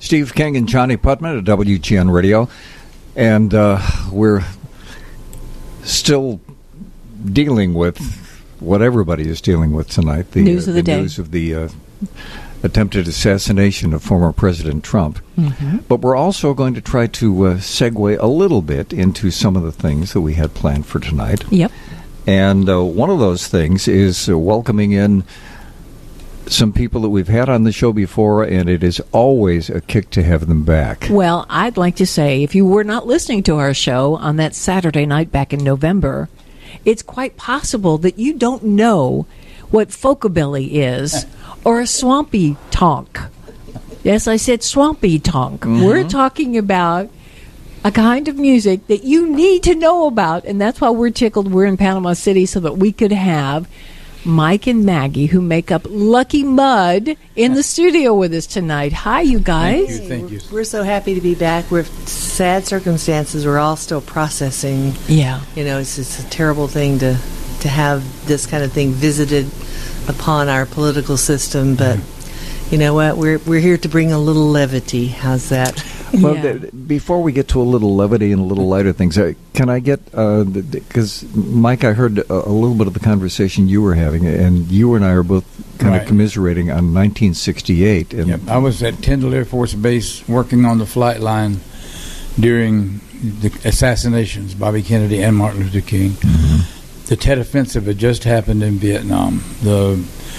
Steve King and Johnny Putman at WGN Radio. And we're still dealing with what everybody is dealing with tonight. The news of the day. News of the attempted assassination of former President Trump. Mm-hmm. But we're also going to try to segue a little bit into some of the things that we had planned for tonight. Yep. And one of those things is welcoming in some people that we've had on the show before, and it is always a kick to have them back. Well, I'd like to say, if you were not listening to our show on that Saturday night back in November, it's quite possible that you don't know what folkabilly is or a swampy tonk. Yes, I said swampy tonk. Mm-hmm. We're talking about a kind of music that you need to know about, and that's why we're tickled we're in Panama City so that we could have Mike and Maggie, who make up Lucky Mud, in the studio with us tonight. Hi, you guys. Thank you. We're so happy to be back. We're sad circumstances. We're all still processing. Yeah. You know, it's a terrible thing to have this kind of thing visited upon our political system, but you know what? We're here to bring a little levity. How's that? Well, before we get to a little levity and a little lighter things, can I get, because Mike, I heard a little bit of the conversation you were having, and you and I are both kind of commiserating on 1968. And yep. I was at Tyndall Air Force Base working on the flight line during the assassinations, Bobby Kennedy and Martin Luther King. Mm-hmm. The Tet Offensive had just happened in Vietnam. The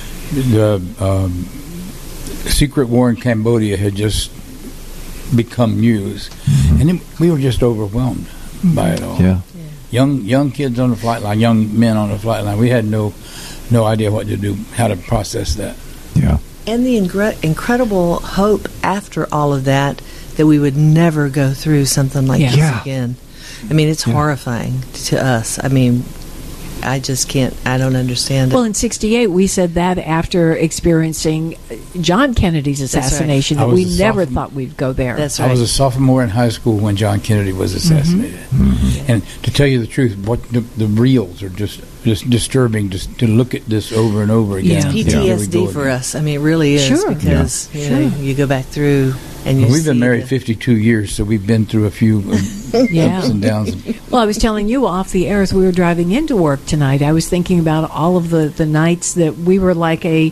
secret war in Cambodia had just become news, and we were just overwhelmed by it all. Yeah. Young kids on the flight line, young men on the flight line. We had no idea what to do, how to process that. Yeah. And the incredible hope after all of that we would never go through something like this again. I mean, it's horrifying to us. I mean, I just can't, I don't understand it. Well, in 68, we said that after experiencing John Kennedy's assassination, that we never thought we'd go there. That's right. I was a sophomore in high school when John Kennedy was assassinated. Mm-hmm. And to tell you the truth, what the reels are just disturbing to look at this over and over again. It's PTSD for us. I mean, it really is. Sure. Because you know, you go back through and you we've been married 52 years, so we've been through a few ups and downs. Well, I was telling you off the air as we were driving into work tonight, I was thinking about all of the nights that we were like a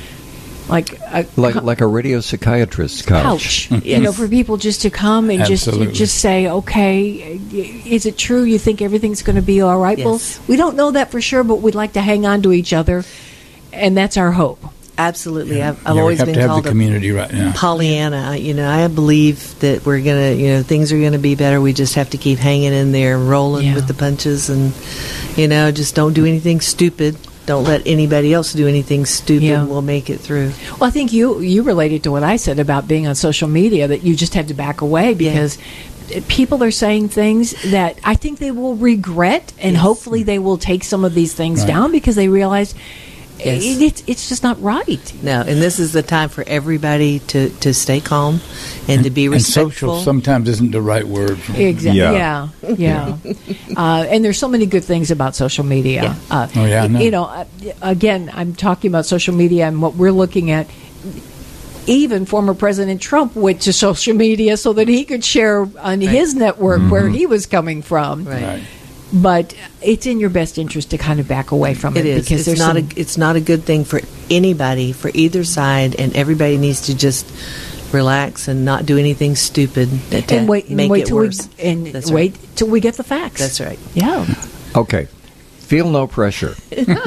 radio psychiatrist's couch. You know, for people just to come and just say, okay, is it true? You think everything's going to be all right? Yes. Well, we don't know that for sure, but we'd like to hang on to each other, and that's our hope. Absolutely. I've always been called the community right now. Pollyanna. You know, I believe that we're going to, you know, things are going to be better. We just have to keep hanging in there, rolling with the punches, and, you know, just don't do anything stupid. Don't let anybody else do anything stupid. Yeah. We'll make it through. Well, I think you related to what I said about being on social media, that you just had to back away because people are saying things that I think they will regret, and hopefully they will take some of these things down because they realize it's just not right. No, and this is the time for everybody to stay calm and to be respectful. And social sometimes isn't the right word. Exactly. Yeah. And there's so many good things about social media. You know, again, I'm talking about social media and what we're looking at. Even former President Trump went to social media so that he could share on his network where he was coming from. Right. But it's in your best interest to kind of back away from it. It is. Because it's not a good thing for anybody, for either side, and everybody needs to just relax and not do anything stupid and wait till worse. Wait till we get the facts. That's right. Yeah. Okay. Feel no pressure.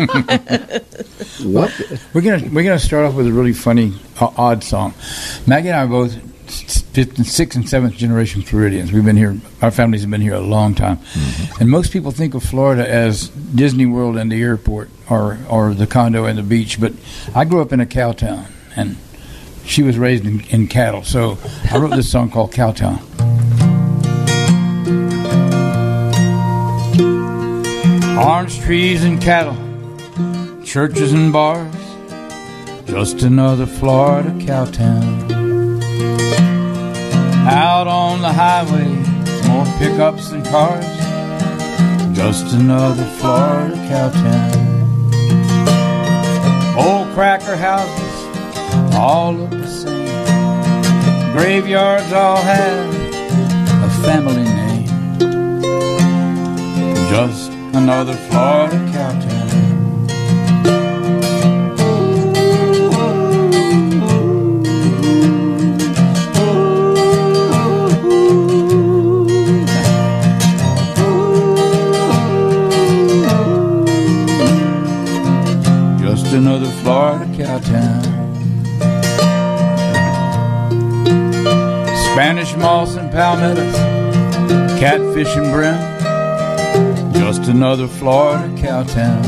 What? We're gonna start off with a really funny, odd song. Maggie and I are both 5th and 6th and 7th generation Floridians. We've been here. Our families have been here a long time, and most people think of Florida as Disney World and the airport, or the condo and the beach. But I grew up in a cow town, and she was raised in cattle. So I wrote this song called Cowtown. Orange trees and cattle, churches and bars, just another Florida cowtown. Out on the highway, more pickups and cars, just another Florida cowtown. Old cracker houses, all look the same. graveyards all have a family name. Just another Florida cow town. Just another Florida cow town. Spanish moss and palmettos, catfish and brim. Just another Florida cow town.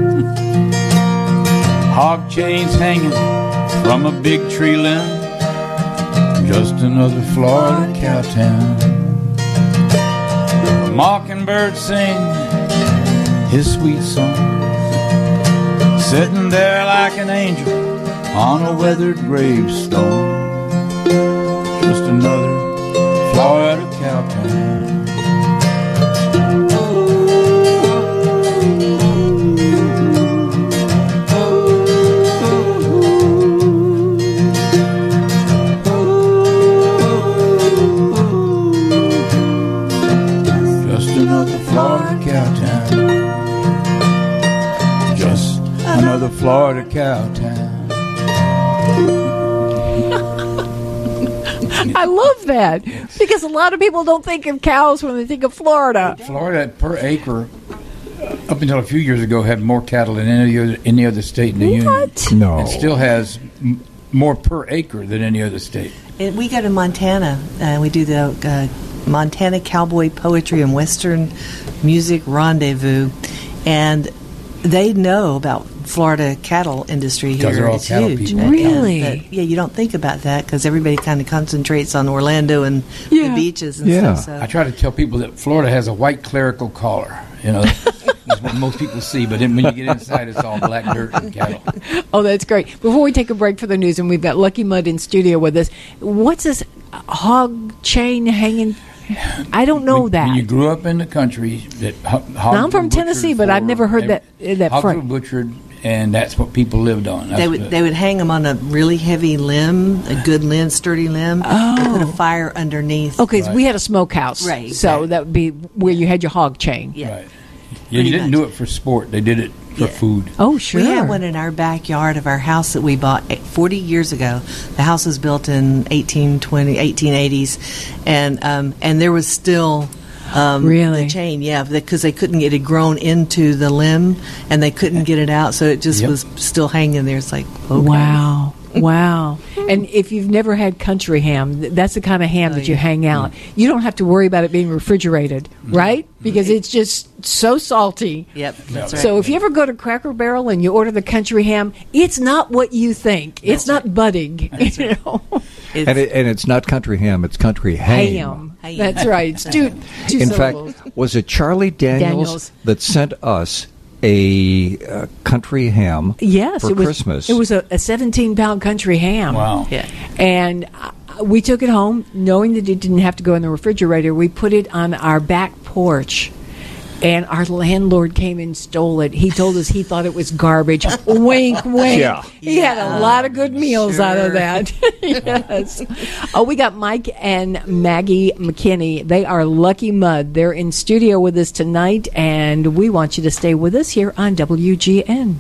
Hog chains hanging from a big tree limb. Just another Florida cow town. The mockingbird sing his sweet song, sitting there like an angel on a weathered gravestone. Just another Florida cow town. Just another Florida cow town. Just another Florida cow town. I love that because a lot of people don't think of cows when they think of Florida. Florida per acre, up until a few years ago, had more cattle than any other state in the union. No. It still has more per acre than any other state. And we go to Montana, and we do the Montana Cowboy Poetry and Western Music Rendezvous, and they know about Florida cattle industry here. They're all it's cattle huge. people. Really? Yeah, you don't think about that because everybody kind of concentrates on Orlando and the beaches and stuff. So. I try to tell people that Florida has a white clerical collar. You know, that's what most people see. But then when you get inside, it's all black dirt and cattle. Oh, that's great. Before we take a break for the news, and we've got Lucky Mud in studio with us, what's this hog chain hanging? I don't know that. When you grew up in the country, that hogs now, I'm from Tennessee, but I've never heard that hogs front. were butchered, and that's what people lived on. They would hang them on a really heavy limb, a good limb, sturdy limb, and put a fire underneath. Okay, so we had a smokehouse, Right. So that would be where you had your hog chain. Yeah. Right. Yeah, you didn't do it for sport. They did it for food. Oh, sure. We had one in our backyard of our house that we bought 40 years ago. The house was built in 1880s, and there was still really the chain, because they couldn't get it grown into the limb, and they couldn't get it out, so it just was still hanging there. It's like, okay. Wow. And if you've never had country ham, that's the kind of ham that you hang out. You don't have to worry about it being refrigerated, right? Because it's just so salty. Yep, that's right. So if you ever go to Cracker Barrel and you order the country ham, it's not what you think. It's not budding. You know? And it's not country ham, it's country ham. That's right. It's two In syllables. fact, was it Charlie Daniels that sent us a country ham for Christmas? It was a 17-pound country ham. Wow. Yeah. And we took it home, knowing that it didn't have to go in the refrigerator. We put it on our back porch. And our landlord came and stole it. He told us he thought it was garbage. Wink, wink. Yeah. He had a lot of good meals out of that. Yes. Oh, we got Mike and Maggie McKinney. They are Lucky Mud. They're in studio with us tonight, and we want you to stay with us here on WGN.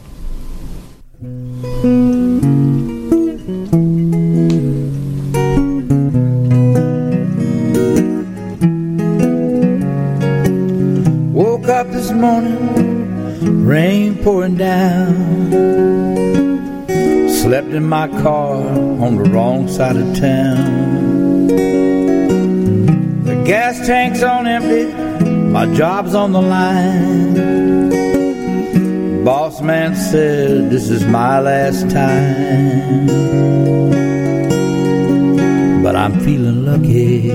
Woke up this morning, rain pouring down. Slept in my car on the wrong side of town. The gas tank's on empty, my job's on the line. Boss man said this is my last time. But I'm feeling lucky.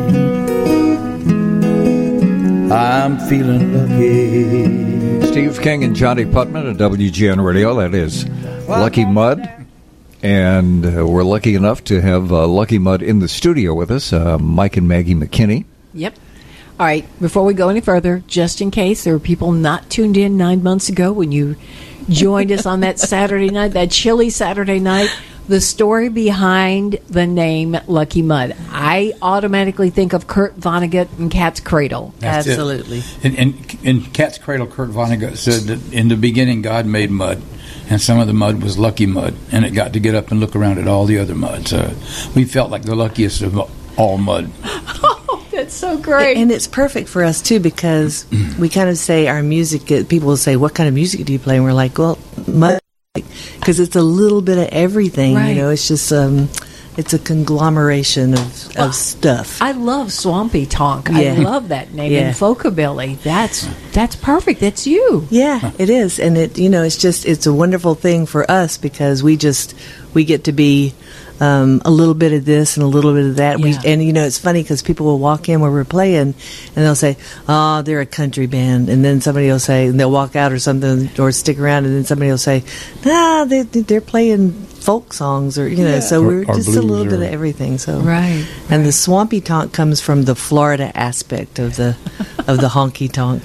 I'm feeling lucky. Steve King and Johnny Putman at WGN Radio. That is Lucky Mud. And we're lucky enough to have Lucky Mud in the studio with us, Mike and Maggie McKinney. Yep. All right, before we go any further, just in case there were people not tuned in 9 months ago when you joined us on that Saturday night, that chilly Saturday night, the story behind the name Lucky Mud. I automatically think of Kurt Vonnegut and Cat's Cradle. That's Absolutely. In Cat's Cradle, Kurt Vonnegut said that in the beginning God made mud, and some of the mud was lucky mud, and it got to get up and look around at all the other mud. So we felt like the luckiest of all mud. Oh, that's so great. And it's perfect for us, too, because we kind of say our music, people will say, what kind of music do you play? And we're like, well, mud. Because it's a little bit of everything, right. You know. It's just it's a conglomeration of stuff. I love Swampy Tonk. Yeah. I love that name. Yeah. And Folkabilly. That's perfect. That's you. Yeah, it is, and it's a wonderful thing for us because we get to be a little bit of this and a little bit of that. Yeah. It's funny because people will walk in where we're playing and they'll say, "Oh, they're a country band," and then somebody will say, and they'll walk out or something or stick around, and then somebody will say, "Nah, they're playing folk songs," or So we're or just a little bit of everything. So Right. And the Swampy Tonk comes from the Florida aspect of the honky tonk.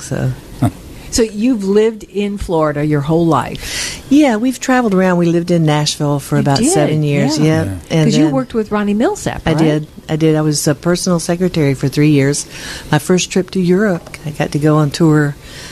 So you've lived in Florida your whole life. Yeah, we've traveled around. We lived in Nashville for about 7 years. Yeah. Yeah. Because you worked with Ronnie Millsap, right? I did. I was a personal secretary for 3 years. My first trip to Europe, I got to go on tour.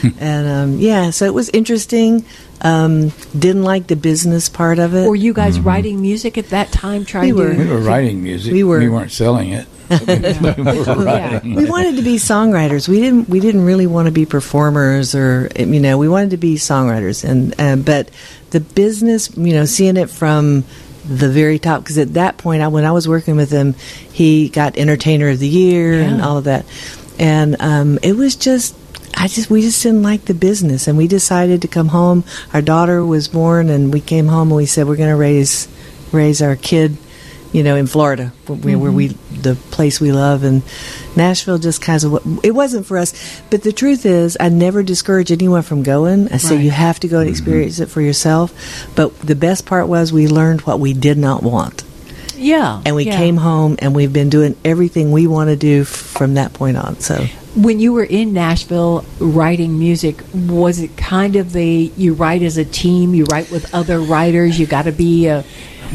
And, so it was interesting. Didn't like the business part of it. Were you guys writing music at that time? We were writing music. We weren't selling it. We were writing. We wanted to be songwriters. We didn't really want to be performers, or we wanted to be songwriters. And but the business, seeing it from the very top, because at that point, when I was working with him, he got Entertainer of the Year and all of that, and it was just. We just didn't like the business, and we decided to come home. Our daughter was born, and we came home and we said we're going to raise our kid, in Florida, where the place we love. And Nashville just kind of, it wasn't for us. But the truth is, I never discourage anyone from going. I say you have to go and experience it for yourself. But the best part was we learned what we did not want. Yeah. And we came home, and we've been doing everything we want to do from that point on. So. When you were in Nashville writing music, was it kind of you write as a team, you write with other writers, you got to be a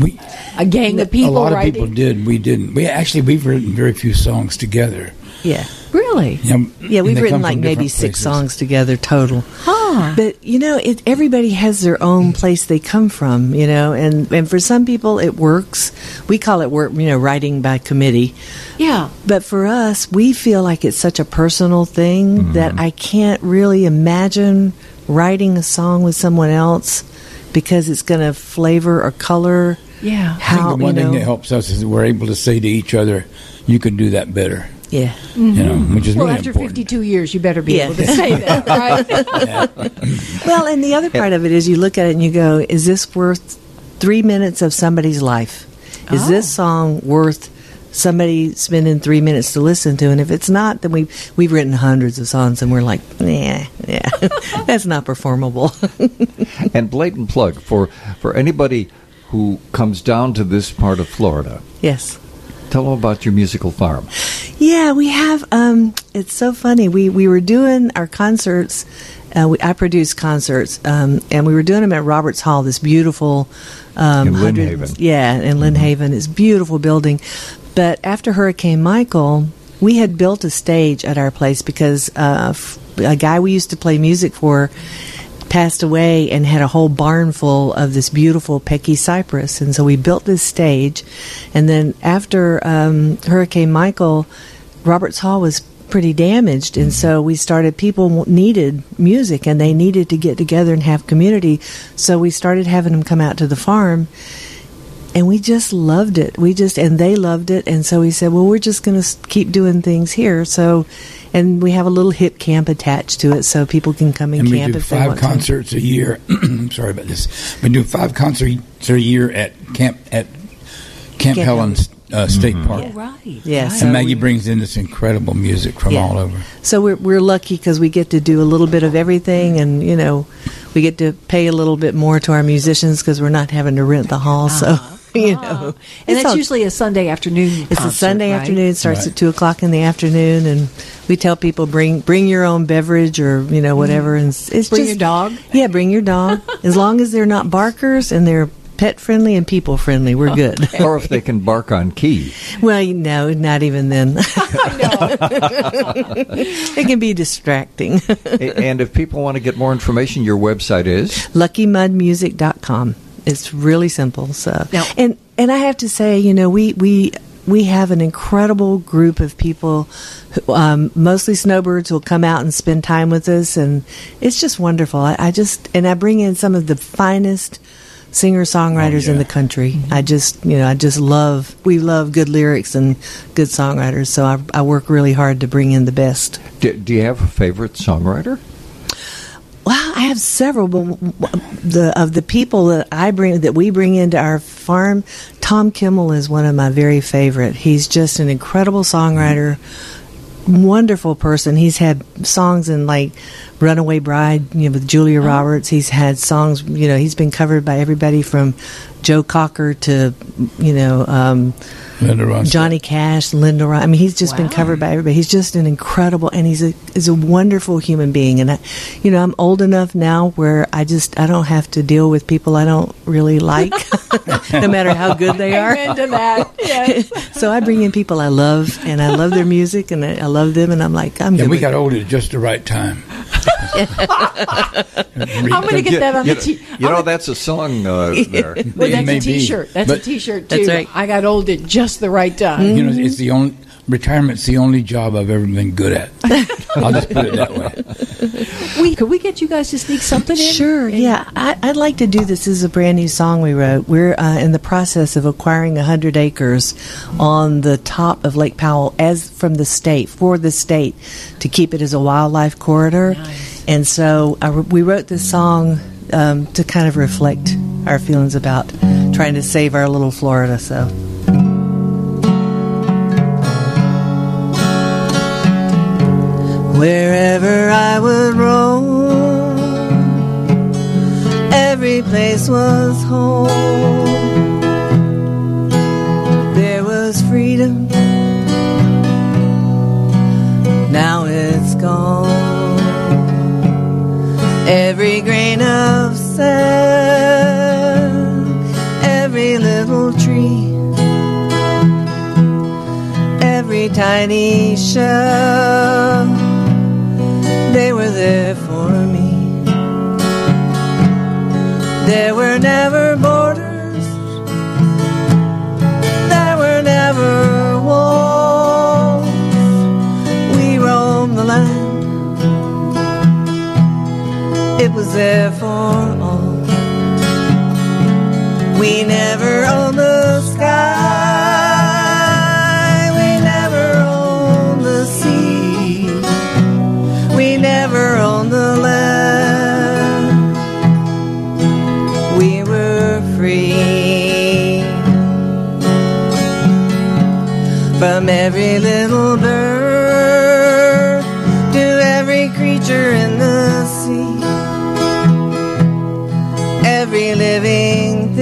gang of people writing? A lot writing? of people did. We didn't. We've written very few songs together. Yeah. Really? Yeah, we've written like maybe 6 songs together total. Huh. But, everybody has their own place they come from, and for some people it works. We call it work, writing by committee. Yeah. But for us, we feel like it's such a personal thing that I can't really imagine writing a song with someone else because it's going to flavor or color. Yeah. I think the one thing that helps us is that we're able to say to each other, you can do that better. Yeah. Which is really after important. 52 years, you better be able to say that, right? Well, and the other part of it is you look at it and you go, is this worth 3 minutes of somebody's life? Is this song worth somebody spending 3 minutes to listen to? And if it's not, then we've written hundreds of songs and we're like, yeah, that's not performable. And blatant plug for anybody who comes down to this part of Florida. Yes. Tell them about your musical farm. Yeah, we have. It's so funny. We were doing our concerts. I produce concerts, and we were doing them at Roberts Hall, this beautiful in Lynn Haven. Yeah, in Lynn Haven. It's a beautiful building. But after Hurricane Michael, we had built a stage at our place because a guy we used to play music for passed away and had a whole barn full of this beautiful Pecky cypress. And so we built this stage. And then after Hurricane Michael, Roberts Hall was pretty damaged. And so we started, people needed music and they needed to get together and have community. So we started having them come out to the farm. And we just loved it. And they loved it. And so we said, well, we're just going to keep doing things here. So, and we have a little hip camp attached to it so people can come and camp if they want to. And we do 5 concerts a year. I'm sorry about this. We do 5 concerts a year at Camp Helen State Park. Oh, right. Yeah. Right. So And Maggie brings in this incredible music from all over. So we're lucky because we get to do a little bit of everything, and we get to pay a little bit more to our musicians because we're not having to rent the hall. So. And that's usually a Sunday afternoon. It's a Sunday afternoon. It starts at 2:00 in the afternoon, and we tell people bring your own beverage or whatever. And it's bring your dog. Yeah, bring your dog as long as they're not barkers and they're pet friendly and people friendly, we're good. Or if they can bark on key. Well, no, not even then. It can be distracting. And if people want to get more information, your website is? LuckyMudMusic.com. It's really simple. So, now, and I have to say, we have an incredible group of people, mostly snowbirds, who will come out and spend time with us, and it's just wonderful. I bring in some of the finest singer-songwriters in the country. We love good lyrics and good songwriters, so I work really hard to bring in the best. Do you have a favorite songwriter? Well, I have several, but of the people that we bring into our farm, Tom Kimmel is one of my very favorite. He's just an incredible songwriter, wonderful person. He's had songs in like Runaway Bride, with Julia Roberts. He's had songs, he's been covered by everybody from Joe Cocker to, Linda Ronstadt. Johnny Cash, Linda Ronstadt. I mean, he's just been covered by everybody. He's just an incredible, and he's a wonderful human being. And I'm old enough now where I don't have to deal with people I don't really like, no matter how good they are. Amen to that. Yes. So I bring in people I love, and I love their music, and I love them, and I'm like, I'm good. And we got old at just the right time. I'm going to get that on the T-shirt. That's a song there. Well, that's a T-shirt. That's a T-shirt too. That's right. I got old at just the right time. It's the only retirement's the only job I've ever been good at. I'll just put it that way. Could we get you guys to sneak something in? Sure, yeah. I'd like to do this. This is a brand new song we wrote. We're in the process of acquiring 100 acres on the top of Lake Powell for the state, to keep it as a wildlife corridor. Nice. And so we wrote this song to kind of reflect our feelings about trying to save our little Florida. So. Wherever I would roam, every place was home. There was freedom, now it's gone. Every grain of sand, every little tree, every tiny shell, they were there for me. There were never borders, there were never walls. We roamed the land, it was there for all. We never owned the sky, we never owned the sea, we never owned the land. We were free. From every little bird to every creature in the sea, every living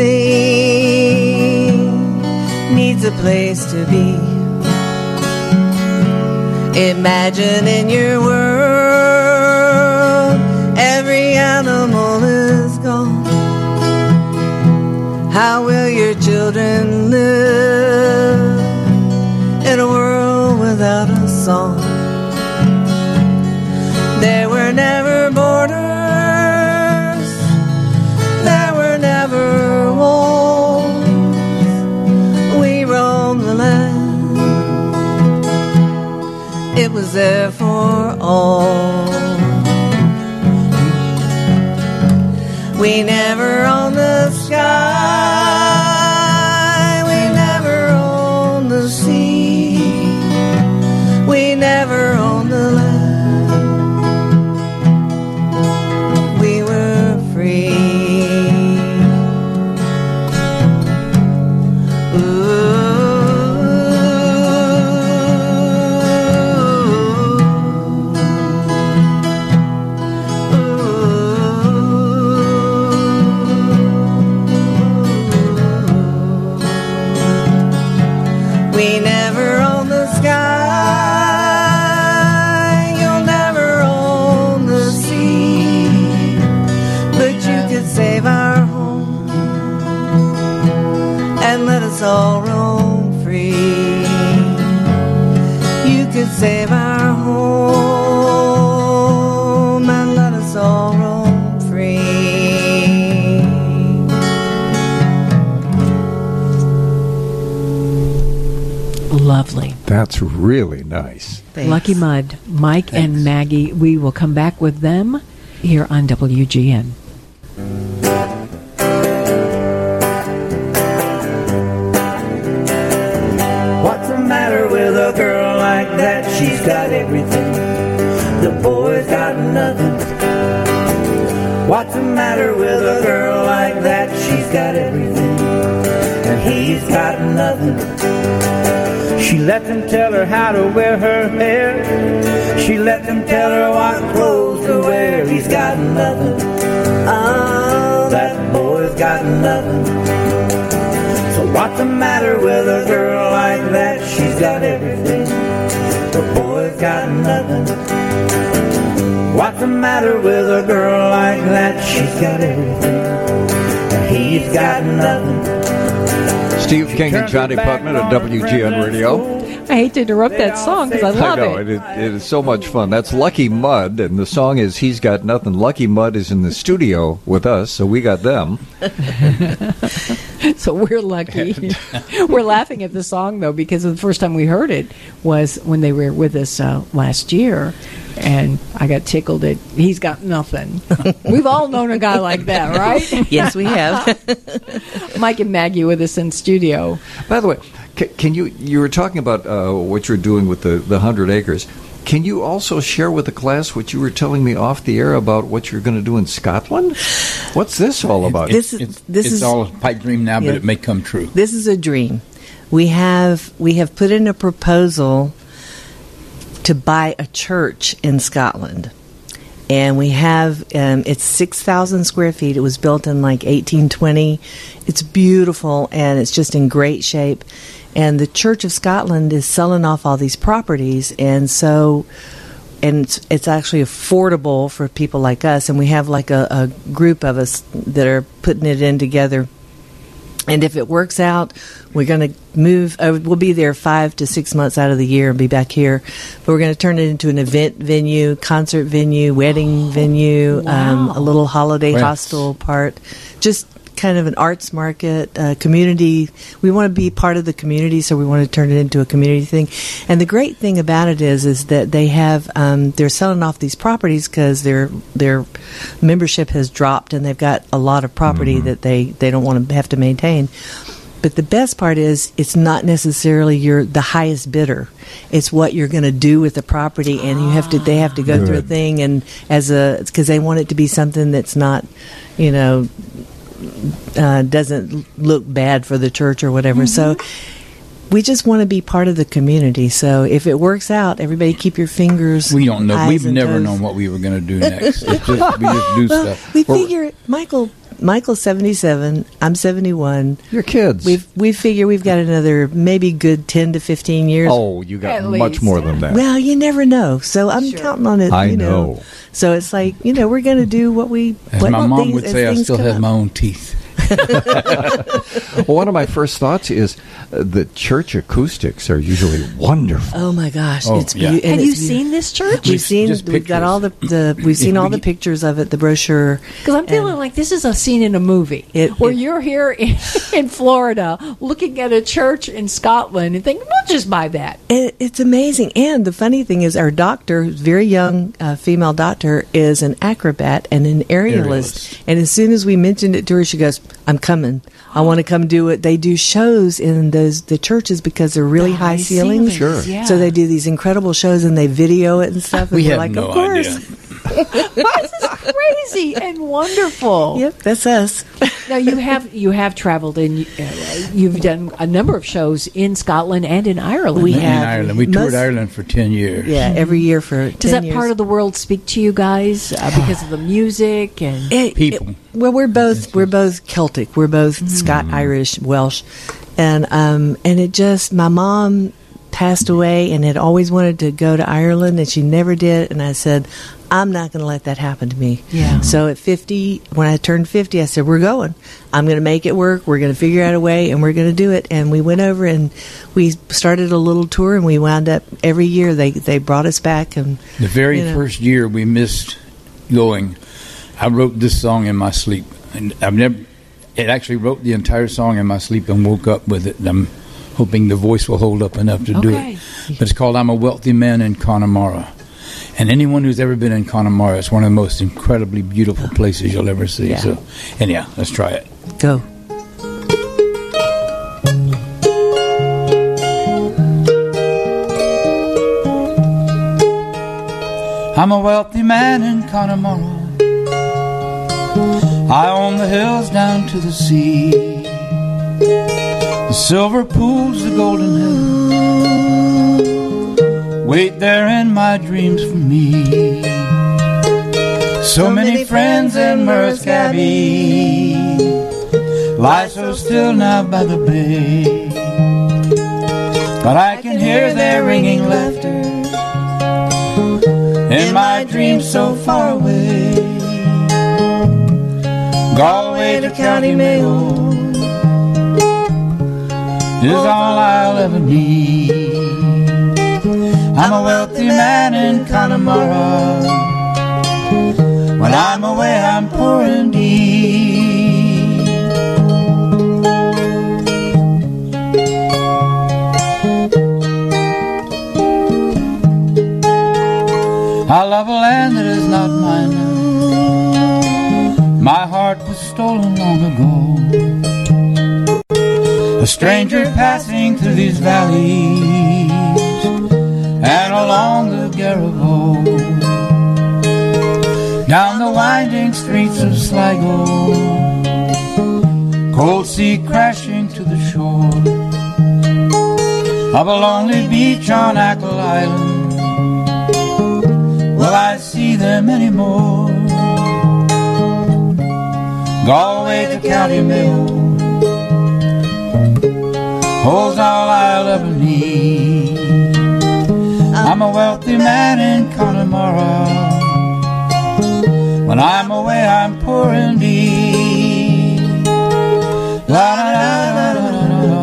thing needs a place to be. Imagine in your world every animal is gone. How will your children live in a world without a song? There were never borders, there were never walls. We roamed the land, it was there for all. We never owned the sky, we never owned the sea, we never owned the land. We were free. We never own the sky, you'll never own the sea, but you could save our home us all roam free. You could save our home and let us all roam free. Lovely. That's really nice. Thanks. Lucky Mud, Mike and Maggie. We will come back with them here on WGN. What's the matter with a girl like that? She's got everything. The boy's got nothing. What's the matter with a girl like that? She's got everything, and he's got nothing. She let them tell her how to wear her hair. She let them tell her what clothes to wear. He's got nothing. Oh, that boy's got nothing. So what's the matter with a girl like that? She's got everything. The boy's got nothing. What's the matter with a girl like that? She's got everything, and he's got nothing. Steve King and Johnny Putman at WGN Radio. I hate to interrupt that song because I love it. It is so much fun. That's Lucky Mud, and the song is He's Got Nothing. Lucky Mud is in the studio with us, so we got them. So we're lucky. We're laughing at the song, though, because the first time we heard it was when they were with us last year, and I got tickled at He's Got Nothing. We've all known a guy like that, right? Yes, we have. Mike and Maggie with us in studio. By the way, can you were talking about what you're doing with the 100 acres. Can you also share with the class what you were telling me off the air about what you're going to do in Scotland? What's this all about? It's all a pipe dream now, but it may come true. This is a dream. We have put in a proposal to buy a church in Scotland. And we have, it's 6,000 square feet. It was built in like 1820. It's beautiful, and it's just in great shape. And the Church of Scotland is selling off all these properties, and so, and it's actually affordable for people like us. And we have like a group of us that are putting it in together. And if it works out, we're going to move. We'll be there 5 to 6 months out of the year and be back here. But we're going to turn it into an event venue, concert venue, wedding venue, wow. A little holiday hostel part. Just kind of an arts market, community. We want to be part of the community, so we want to turn it into a community thing. And the great thing about it is that they have they're selling off these properties because their membership has dropped, and they've got a lot of property that they don't want to have to maintain. But the best part is it's not necessarily the highest bidder. It's what you're going to do with the property, and they have to go through a thing, and because they want it to be something that's not, doesn't look bad for the church or whatever. So we just want to be part of the community. So if it works out, everybody keep your fingers. We don't know. We've never toes. known what we were going to do next. We just do stuff. We figure Michael's 77. I'm 71. Your kids. We figure we've got another maybe good 10 to 15 years. Oh, you got At much least. more than that. Well, you never know. So I'm counting on it. I know. So it's like, we're going to do what we. As my mom would say, I still have my own teeth. Well, one of my first thoughts is the church acoustics are usually wonderful. Oh my gosh, Oh, it's yeah. beautiful. Have you seen this church? We've seen. Just We've got all we've seen all the pictures of it, the brochure. Because I'm feeling like this is a scene in a movie where you're here in Florida looking at a church in Scotland and thinking, we'll just buy that. It's amazing. And the funny thing is, our doctor, very young female doctor, is an acrobat and an aerialist. And as soon as we mentioned it to her, she goes, "I'm coming. I want to come do it." They do shows in the churches because they're really high ceilings. Sure. Yeah. So they do these incredible shows and they video it and stuff. And We we're have like, no of course. idea. This is crazy and wonderful. Yep, that's us. Now you have traveled and you've done a number of shows in Scotland and in Ireland. We In have. Ireland. We toured Ireland for 10 years. Yeah, every year for 10 Does that years. part of the world speak to you guys because of the music and People. Well, we're both Celtic. We're both Scott, Irish, Welsh, and it just my mom passed away and had always wanted to go to Ireland, and she never did. And I said, I'm not going to let that happen to me. Yeah. So at 50, when I turned 50, I said, we're going. I'm going to make it work. We're going to figure out a way, and we're going to do it. And we went over, and we started a little tour, and we wound up every year. They brought us back. And the very first year we missed going, I wrote this song in my sleep. And it actually wrote the entire song in my sleep and woke up with it. And I'm hoping the voice will hold up enough to do it. But it's called I'm a Wealthy Man in Connemara. And anyone who's ever been in Connemara, it's one of the most incredibly beautiful places you'll ever see. Yeah. So, anyhow, let's try it. Go. I'm a wealthy man in Connemara. I own the hills down to the sea, the silver pools, the golden hills, wait there in my dreams for me. So many friends in Murrisk Abbey lie so still now by the bay, but I can hear their ringing laughter in my dreams so far away. Galway to County Mayo is all I'll ever need. I'm a wealthy man in Connemara. When I'm away, I'm poor indeed. I love a land that is not mine now. My heart was stolen long ago. A stranger passing through these valleys and along the Garrigo, down the winding streets of Sligo, cold sea crashing to the shore of a lonely beach on Achill Island. Will I see them anymore? Galway to County Mayo holds all I'll ever need. I'm a wealthy man in Connemara. When I'm away, I'm poor indeed. La la la la la la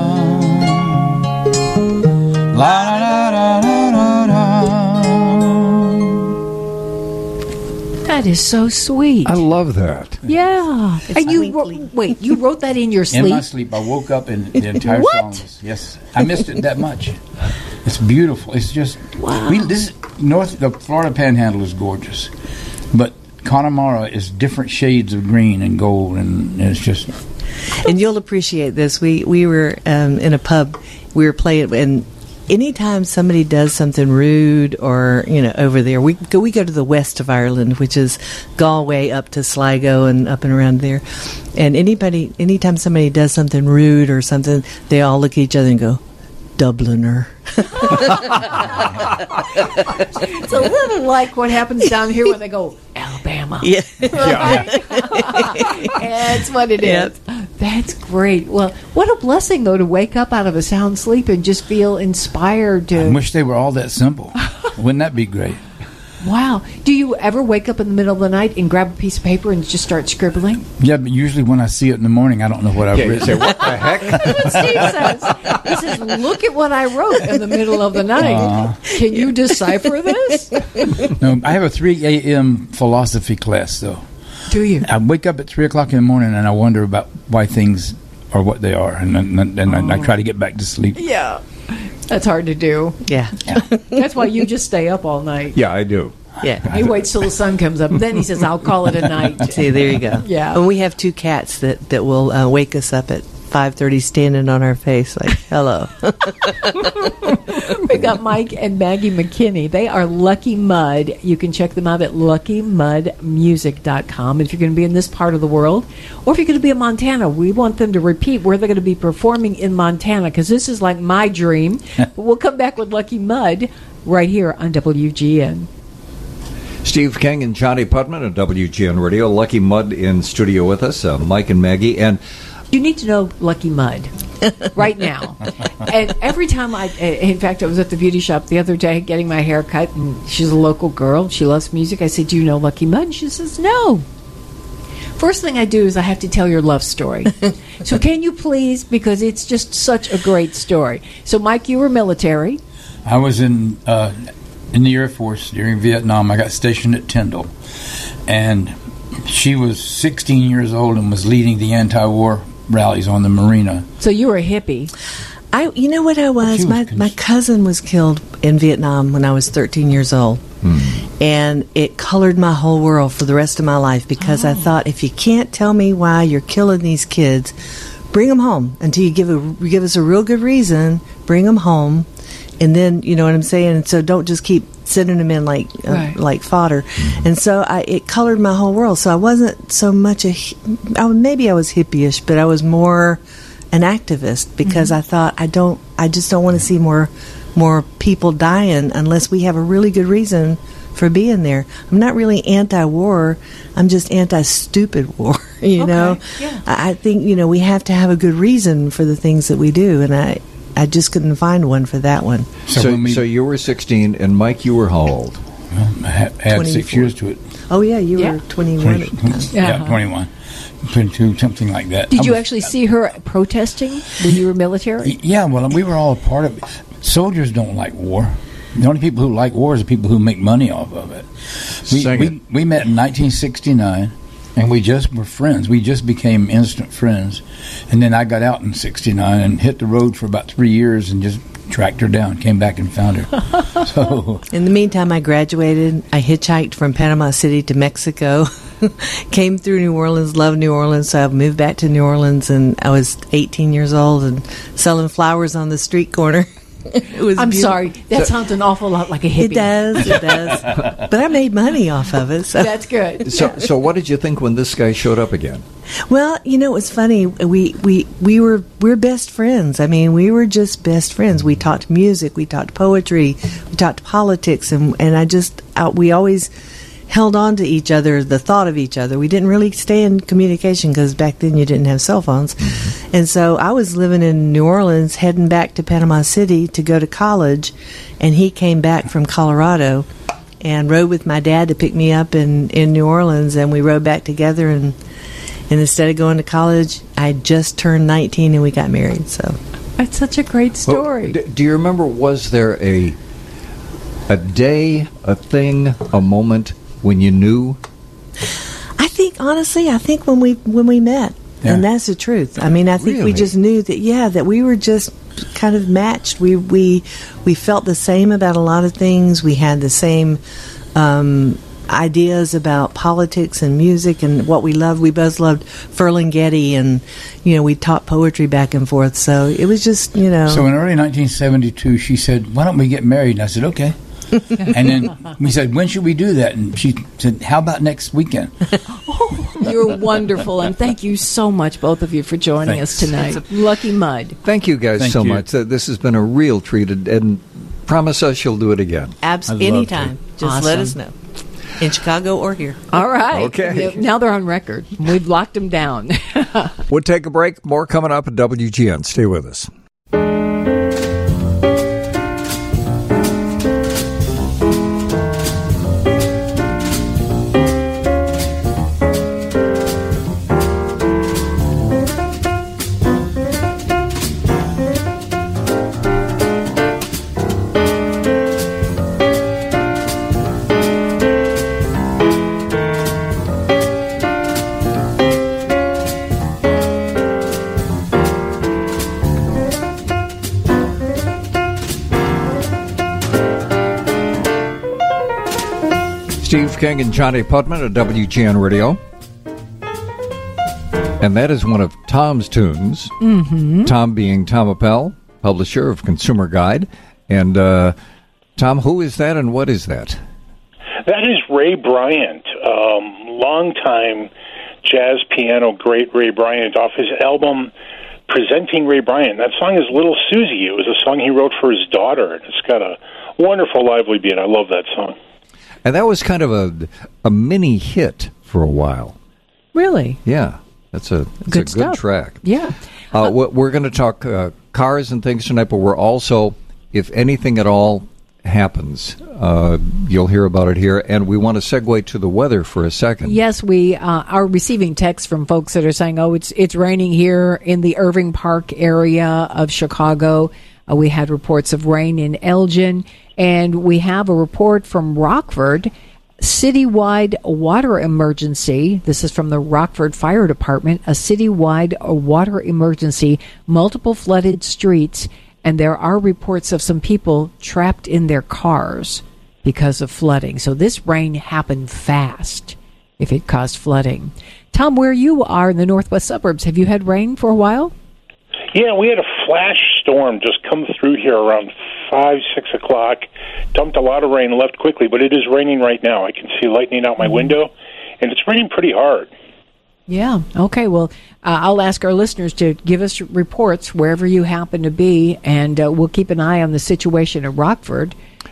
la la la la. That is so sweet. I love that. Yeah. And you you wrote that in your sleep? In my sleep. I woke up and the entire song was, yes. I missed it that much. It's beautiful. It's just, wow. The Florida Panhandle is gorgeous. But Connemara is different shades of green and gold, and it's just... And you'll appreciate this. We were in a pub. We were playing, and anytime somebody does something rude or, over there, we go to the west of Ireland, which is Galway up to Sligo and up and around there. And anytime somebody does something rude or something, they all look at each other and go, Dubliner. It's a little like what happens down here when they go, Alabama. Yeah. Right? That's what it is. That's great. Well, what a blessing, though, to wake up out of a sound sleep and just feel inspired to... I wish they were all that simple. Wouldn't that be great? Wow. Do you ever wake up in the middle of the night and grab a piece of paper and just start scribbling? Yeah, but usually when I see it in the morning, I don't know what I've written. Say, what the heck? Steve says, he says, look at what I wrote in the middle of the night. Can you decipher this? No, I have a 3 a.m. philosophy class, though. Do you? I wake up at 3 o'clock in the morning and I wonder about why things are what they are. And I try to get back to sleep. Yeah. That's hard to do. Yeah. That's why you just stay up all night. Yeah, I do. Yeah. He waits till the sun comes up. Then he says, I'll call it a night. See, there you go. Yeah. And we have 2 cats that will wake us up at 5:30 standing on our face like, hello. We got Mike and Maggie McKinney. They are Lucky Mud. You can check them out at luckymudmusic.com. If you're going to be in this part of the world, or if you're going to be in Montana, we want them to repeat where they're going to be performing in Montana, because this is like my dream. But we'll come back with Lucky Mud right here on WGN. Steve King and Johnny Putman at WGN Radio. Lucky Mud in studio with us, Mike and Maggie. And you need to know Lucky Mud. right now. And every time in fact, I was at the beauty shop the other day getting my hair cut, and she's a local girl. She loves music. I said, do you know Lucky Mud? And she says, no. First thing I do is I have to tell your love story. So can you please, because it's just such a great story. So, Mike, you were military. I was in the Air Force during Vietnam. I got stationed at Tyndall. And she was 16 years old and was leading the anti-war rallies on the marina. So you were a hippie. You know what I was? My cousin was killed in Vietnam when I was 13 years old. And it colored my whole world for the rest of my life, because I thought, if you can't tell me why you're killing these kids, bring them home until you give us a real good reason. Bring them home, and then, you know what I'm saying. And so don't just keep sending them in like fodder. And so it colored my whole world. So I wasn't so much maybe I was hippie-ish, but I was more an activist, because I thought I just don't want to see more people dying unless we have a really good reason for being there. I'm not really anti-war. I'm just anti-stupid war, you know? Yeah. I think, we have to have a good reason for the things that we do, and I just couldn't find one for that one. So you were 16, and Mike, you were how old? Well, I had 6 years to it. Oh, yeah, you were 21 at the time. Yeah, 21. 22, something like that. Did you actually see her protesting when you were military? Yeah, well, we were all a part of it. Soldiers don't like war. The only people who like war is the people who make money off of it. We met in 1969, and we just were friends. We just became instant friends. And then I got out in 69 and hit the road for about 3 years and just tracked her down, came back and found her. So in the meantime, I graduated. I hitchhiked from Panama City to Mexico, came through New Orleans, loved New Orleans, so I moved back to New Orleans, and I was 18 years old and selling flowers on the street corner. I'm sorry. That sounds an awful lot like a hippie. It does. But I made money off of it. So. That's good. So what did you think when this guy showed up again? Well, it was funny. We're best friends. I mean, we were just best friends. We talked music, we talked poetry, we talked politics, and we always held on to each other, the thought of each other. We didn't really stay in communication because back then you didn't have cell phones. And so I was living in New Orleans, heading back to Panama City to go to college, and he came back from Colorado and rode with my dad to pick me up in New Orleans, and we rode back together, and instead of going to college, I just turned 19 and we got married. So that's such a great story. Well, do you remember, was there a day, a thing, a moment when you knew? I think when we met, and that's the truth. I mean, I think we just knew that we were just kind of matched. We felt the same about a lot of things. We had the same ideas about politics and music and what we loved. We both loved Ferlinghetti, and we taught poetry back and forth. So it was just So in early 1972, she said, "Why don't we get married?" And I said, "Okay." And then we said, "When should we do that?" And she said, "How about next weekend?" You're wonderful, and thank you so much, both of you, for joining us tonight. Lucky Mud. Thank you guys so much. This has been a real treat, and promise us you'll do it again. Absolutely, anytime. Just let us know. In Chicago or here. All right. Okay. Now they're on record. We've locked them down. We'll take a break. More coming up at WGN. Stay with us. Steve King and Johnny Putman at WGN Radio. And that is one of Tom's tunes. Mm-hmm. Tom being Tom Appel, publisher of Consumer Guide. And Tom, who is that and what is that? That is Ray Bryant, longtime jazz piano great Ray Bryant, off his album Presenting Ray Bryant. That song is Little Susie. It was a song he wrote for his daughter, and it's got a wonderful, lively beat. I love that song. And that was kind of a mini hit for a while. Really? Yeah. That's a good track. Yeah. We're going to talk cars and things tonight, but we're also, if anything at all happens, you'll hear about it here. And we want to segue to the weather for a second. Yes, we are receiving texts from folks that are saying, it's raining here in the Irving Park area of Chicago. We had reports of rain in Elgin, and we have a report from Rockford. Citywide water emergency. This is from the Rockford Fire Department. A citywide water emergency, multiple flooded streets, and there are reports of some people trapped in their cars because of flooding. So this rain happened fast if it caused flooding. Tom, where you are in the northwest suburbs, have you had rain for a while? Yeah, we had a flash storm just come through here around 5, 6 o'clock. Dumped a lot of rain, left quickly, but it is raining right now. I can see lightning out my window, and it's raining pretty hard. Yeah, okay. Well, I'll ask our listeners to give us reports wherever you happen to be, and we'll keep an eye on the situation at Rockford.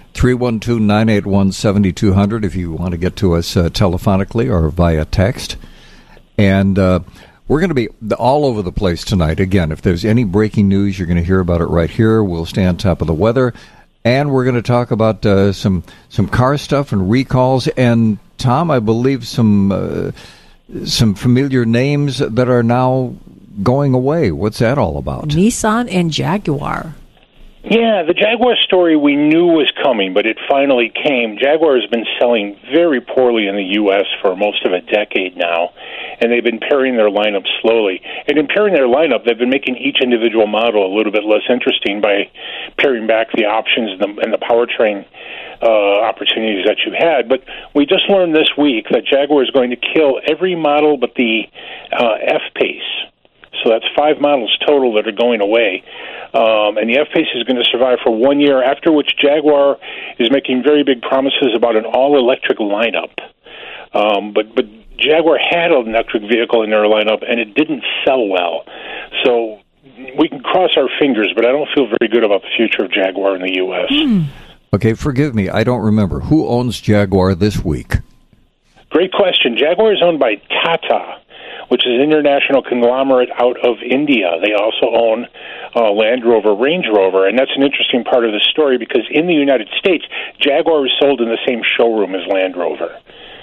312-981-7200 if you want to get to us telephonically or via text. And we're going to be all over the place tonight. Again, if there's any breaking news, you're going to hear about it right here. We'll stay on top of the weather. And we're going to talk about some car stuff and recalls. And, Tom, I believe some familiar names that are now going away. What's that all about? Nissan and Jaguar. Yeah, the Jaguar story we knew was coming, but it finally came. Jaguar has been selling very poorly in the U.S. for most of a decade now, and they've been paring their lineup slowly. And in paring their lineup, they've been making each individual model a little bit less interesting by paring back the options and the powertrain opportunities that you had. But we just learned this week that Jaguar is going to kill every model but the F-Pace. So that's 5 models total that are going away. And the F-Pace is going to survive for 1 year, after which Jaguar is making very big promises about an all-electric lineup. But Jaguar had an electric vehicle in their lineup, and it didn't sell well. So we can cross our fingers, but I don't feel very good about the future of Jaguar in the U.S. Okay, forgive me. I don't remember. Who owns Jaguar this week? Great question. Jaguar is owned by Tata, which is an international conglomerate out of India. They also own Land Rover, Range Rover, and that's an interesting part of the story because in the United States, Jaguar is sold in the same showroom as Land Rover.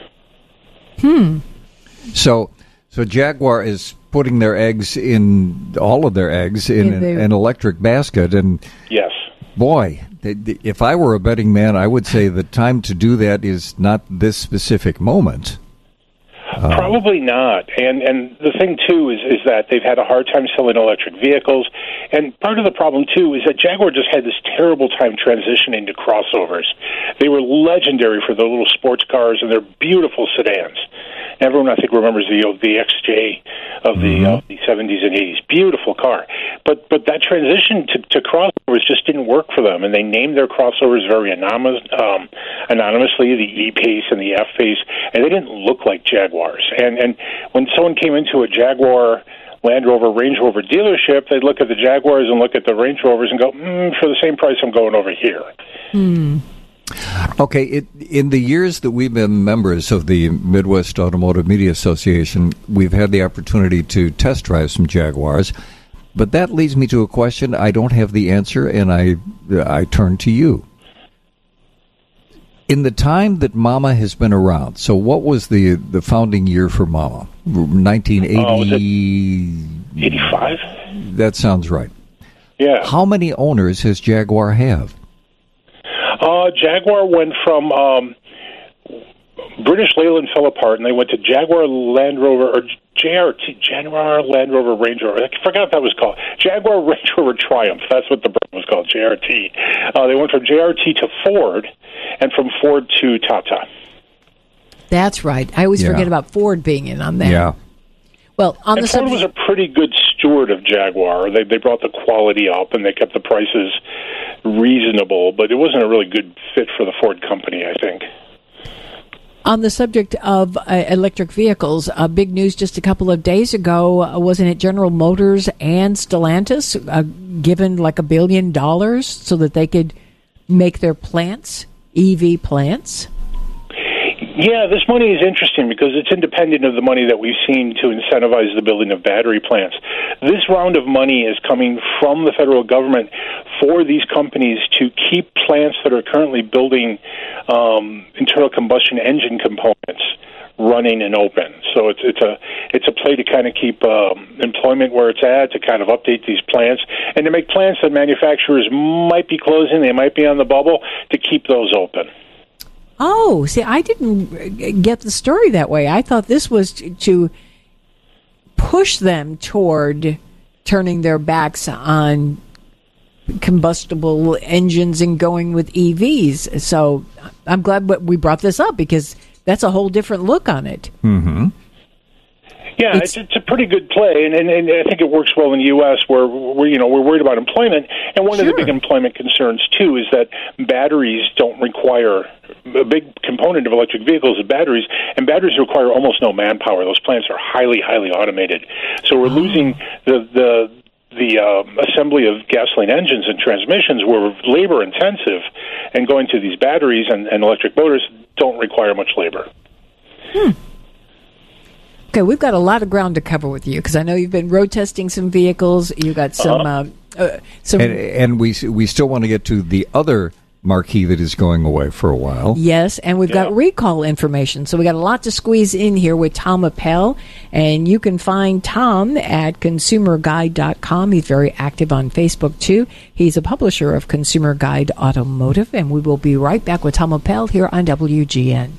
So Jaguar is putting all of their eggs in an electric basket, and yes, boy, if I were a betting man, I would say the time to do that is not this specific moment. Probably not. And the thing, too, is that they've had a hard time selling electric vehicles. And part of the problem, too, is that Jaguar just had this terrible time transitioning to crossovers. They were legendary for their little sports cars and their beautiful sedans. Everyone, I think, remembers the XJ of the 70s and 80s. Beautiful car. But that transition to crossovers just didn't work for them, and they named their crossovers very anonymously, the E-Pace and the F-Pace, and they didn't look like Jaguars. And when someone came into a Jaguar Land Rover, Range Rover dealership, they'd look at the Jaguars and look at the Range Rovers and go, for the same price, I'm going over here. Okay, in the years that we've been members of the Midwest Automotive Media Association, we've had the opportunity to test drive some Jaguars, but that leads me to a question. I don't have the answer, and I turn to you. In the time that Mama has been around, so what was the founding year for Mama? 1980? 85? That sounds right. Yeah. How many owners has Jaguar have? Jaguar went from British Leyland fell apart, and they went to Jaguar Land Rover, or JRT, Jaguar Land Rover Range Rover. I forgot what that was called. Jaguar Range Rover Triumph. That's what the brand was called, JRT. They went from JRT to Ford, and from Ford to Tata. That's right. I always forget about Ford being in on that. Yeah. Well, Ford was a pretty good steward of Jaguar. They brought the quality up, and they kept the prices reasonable, but it wasn't a really good fit for the Ford company, I think. On the subject of electric vehicles, big news just a couple of days ago, wasn't it General Motors and Stellantis given like $1 billion so that they could make their plants, EV plants? Yeah, this money is interesting because it's independent of the money that we've seen to incentivize the building of battery plants. This round of money is coming from the federal government for these companies to keep plants that are currently building internal combustion engine components running and open. So it's a play to kind of keep employment where it's at, to kind of update these plants, and to make plants that manufacturers might be closing, they might be on the bubble, to keep those open. Oh, see, I didn't get the story that way. I thought this was to push them toward turning their backs on combustible engines and going with EVs. So I'm glad we brought this up, because that's a whole different look on it. Mm-hmm. Yeah, it's a pretty good play, and I think it works well in the U.S. where we're worried about employment, and one of the big employment concerns too is that batteries don't require a big component of electric vehicles is batteries, and batteries require almost no manpower. Those plants are highly automated, so we're losing the assembly of gasoline engines and transmissions were labor intensive, and going to these batteries and electric motors don't require much labor. Okay, we've got a lot of ground to cover with you, because I know you've been road testing some vehicles. You got some, and we still want to get to the other marquee that is going away for a while. Yes, and we've got recall information. So we got a lot to squeeze in here with Tom Appel, and you can find Tom at consumerguide.com. He's very active on Facebook too. He's a publisher of Consumer Guide Automotive, and we will be right back with Tom Appel here on WGN.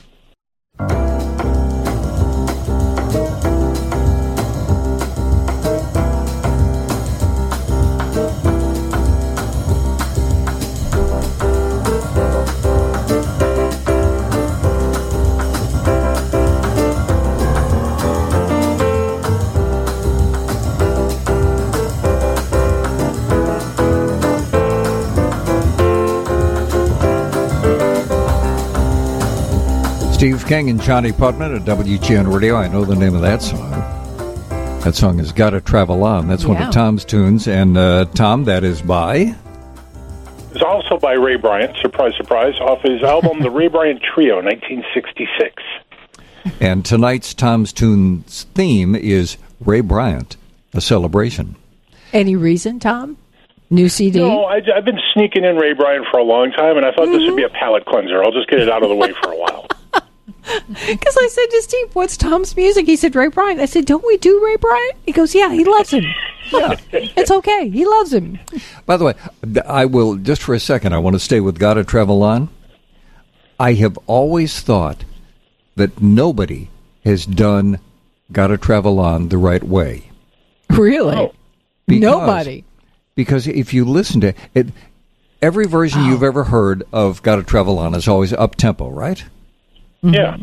Steve King and Johnny Putman at WGN Radio. I know the name of that song. That song has Gotta Travel On. That's one of Tom's tunes. And Tom, that is by? It's also by Ray Bryant, surprise, surprise, off his album The Ray Bryant Trio, 1966. And tonight's Tom's Tunes theme is Ray Bryant, a celebration. Any reason, Tom? New CD? No, I've been sneaking in Ray Bryant for a long time, and I thought this would be a palate cleanser. I'll just get it out of the way for a while. Because I said to Steve, what's Tom's music? He said, Ray Bryant. I said, don't we do Ray Bryant? He goes, yeah, he loves him. Yeah, it's okay. He loves him. By the way, I will, just for a second, I want to stay with Gotta Travel On. I have always thought that nobody has done Gotta Travel On the right way. Really? Oh. Nobody. Because if you listen to it, every version you've ever heard of Gotta Travel On is always up-tempo, right? Yeah.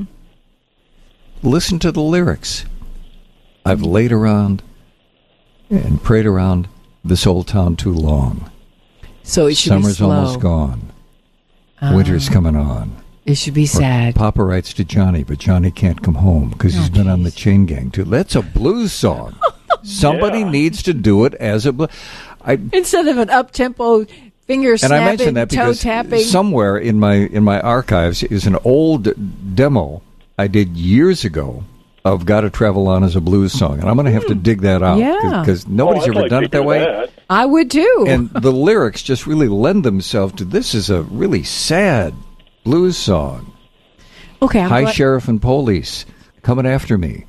Listen to the lyrics. I've laid around and prayed around this old town too long. So it should Summer's be slow. almost gone. Winter's coming on. It should be sad. Papa writes to Johnny, but Johnny can't come home because he's been on the chain gang too. That's a blues song. Somebody needs to do it as a blues. Instead of an up-tempo finger snapping, and I mention that toe because tapping. somewhere in my archives is an old demo I did years ago of Gotta Travel On as a blues song, and I'm going to have to dig that out because nobody's ever done it that way. I would too. And the lyrics just really lend themselves to this is a really sad blues song. Okay, Hi, Sheriff and Police coming after me.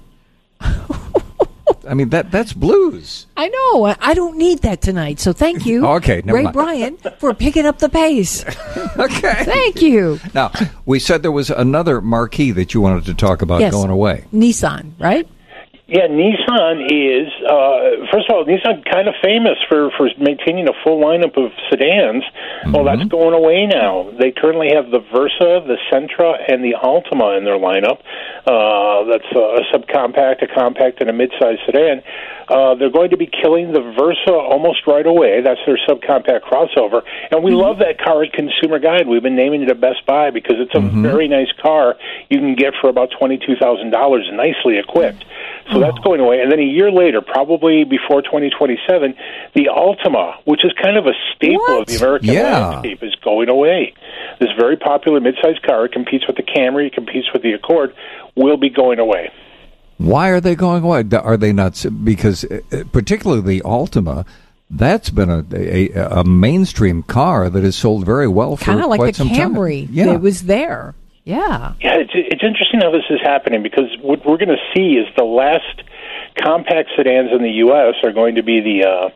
I mean, that's blues. I know. I don't need that tonight, so thank you, Okay, never Ray mind. Bryant, for picking up the pace. Okay. Thank you. Now, we said there was another marquee that you wanted to talk about going away. Nissan, right? Yeah, Nissan is, first of all, Nissan kind of famous for maintaining a full lineup of sedans. Mm-hmm. Well, that's going away now. They currently have the Versa, the Sentra, and the Altima in their lineup. That's a subcompact, a compact, and a midsize sedan. They're going to be killing the Versa almost right away. That's their subcompact crossover. And we love that car at Consumer Guide. We've been naming it a Best Buy because it's a very nice car you can get for about $22,000, nicely equipped. So that's going away. And then a year later, probably before 2027, the Altima, which is kind of a staple of the American landscape, is going away. this very popular midsize car, it competes with the Camry, it competes with the Accord, will be going away. Why are they going away? Are they not? Because particularly the Altima, that's been a mainstream car that has sold very well for kind of like quite the some Camry. time. Yeah. It was there. Yeah. Yeah, it's interesting how this is happening, because what we're going to see is the last compact sedans in the U.S. are going to be the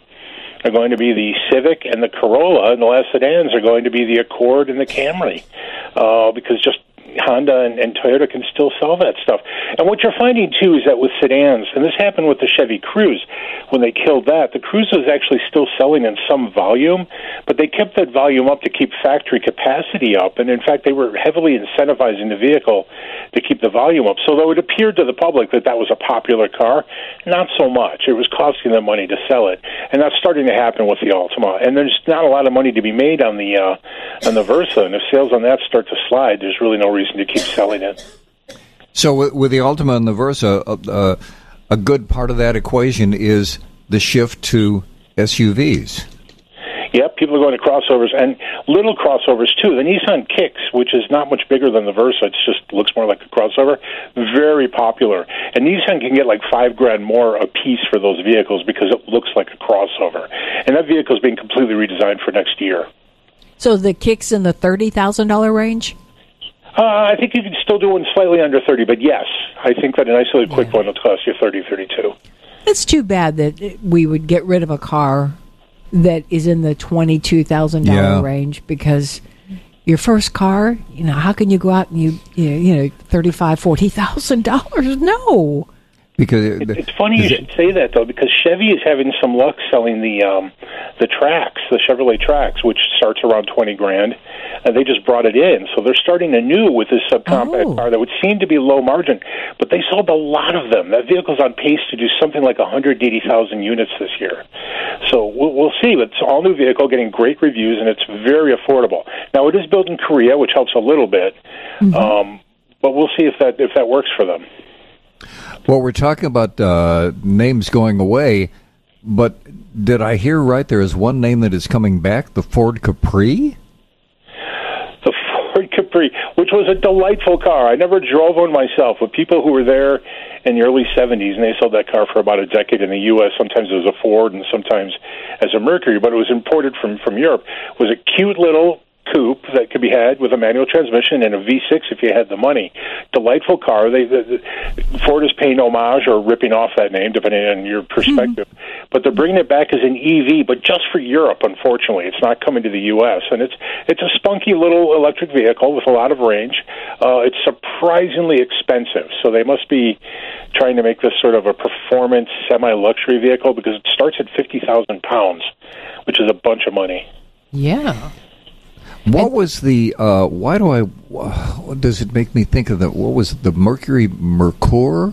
Civic and the Corolla, and the last sedans are going to be the Accord and the Camry, because just Honda and Toyota can still sell that stuff. And what you're finding, too, is that with sedans, and this happened with the Chevy Cruze, when they killed that, the Cruze was actually still selling in some volume, but they kept that volume up to keep factory capacity up, and in fact, they were heavily incentivizing the vehicle to keep the volume up. So though it appeared to the public that was a popular car, not so much. It was costing them money to sell it, and that's starting to happen with the Altima. And there's not a lot of money to be made on the Versa, and if sales on that start to slide, there's really no reason to keep selling it. So with the Altima and the Versa, a good part of that equation is the shift to SUVs. Yep, people are going to crossovers, and little crossovers, too. The Nissan Kicks, which is not much bigger than the Versa, it just looks more like a crossover, very popular. And Nissan can get like $5,000 more a piece for those vehicles because it looks like a crossover. And that vehicle is being completely redesigned for next year. So the Kicks in the $30,000 range? I think you can still do one slightly under 30, but yes, I think that a nice little quick one will cost you 30, 32. It's too bad that we would get rid of a car that is in the $22,000 range, because your first car, how can you go out and $35,000, $40,000? No. Because it's funny you should say that, though, because Chevy is having some luck selling the Trax, the Chevrolet Trax, which starts around $20,000. They just brought it in, so they're starting anew with this subcompact car that would seem to be low margin, but they sold a lot of them. That vehicle's on pace to do something like 180,000 units this year. So we'll see. It's an all-new vehicle, getting great reviews, and it's very affordable. Now, it is built in Korea, which helps a little bit, but we'll see if that works for them. Well, we're talking about names going away, but did I hear right? There is one name that is coming back, the Ford Capri? The Ford Capri, which was a delightful car. I never drove one myself, but people who were there in the early 70s, and they sold that car for about a decade in the U.S. Sometimes it was a Ford and sometimes as a Mercury, but it was imported from Europe. It was a cute little coupe that could be had with a manual transmission and a V6 if you had the money. Delightful car. Ford is paying homage or ripping off that name, depending on your perspective. But they're bringing it back as an EV, but just for Europe, unfortunately. It's not coming to the U.S. And it's a spunky little electric vehicle with a lot of range. It's surprisingly expensive, so they must be trying to make this sort of a performance semi-luxury vehicle, because it starts at 50,000 pounds, which is a bunch of money. Yeah. What was the, what does it make me think of what was the Merkur?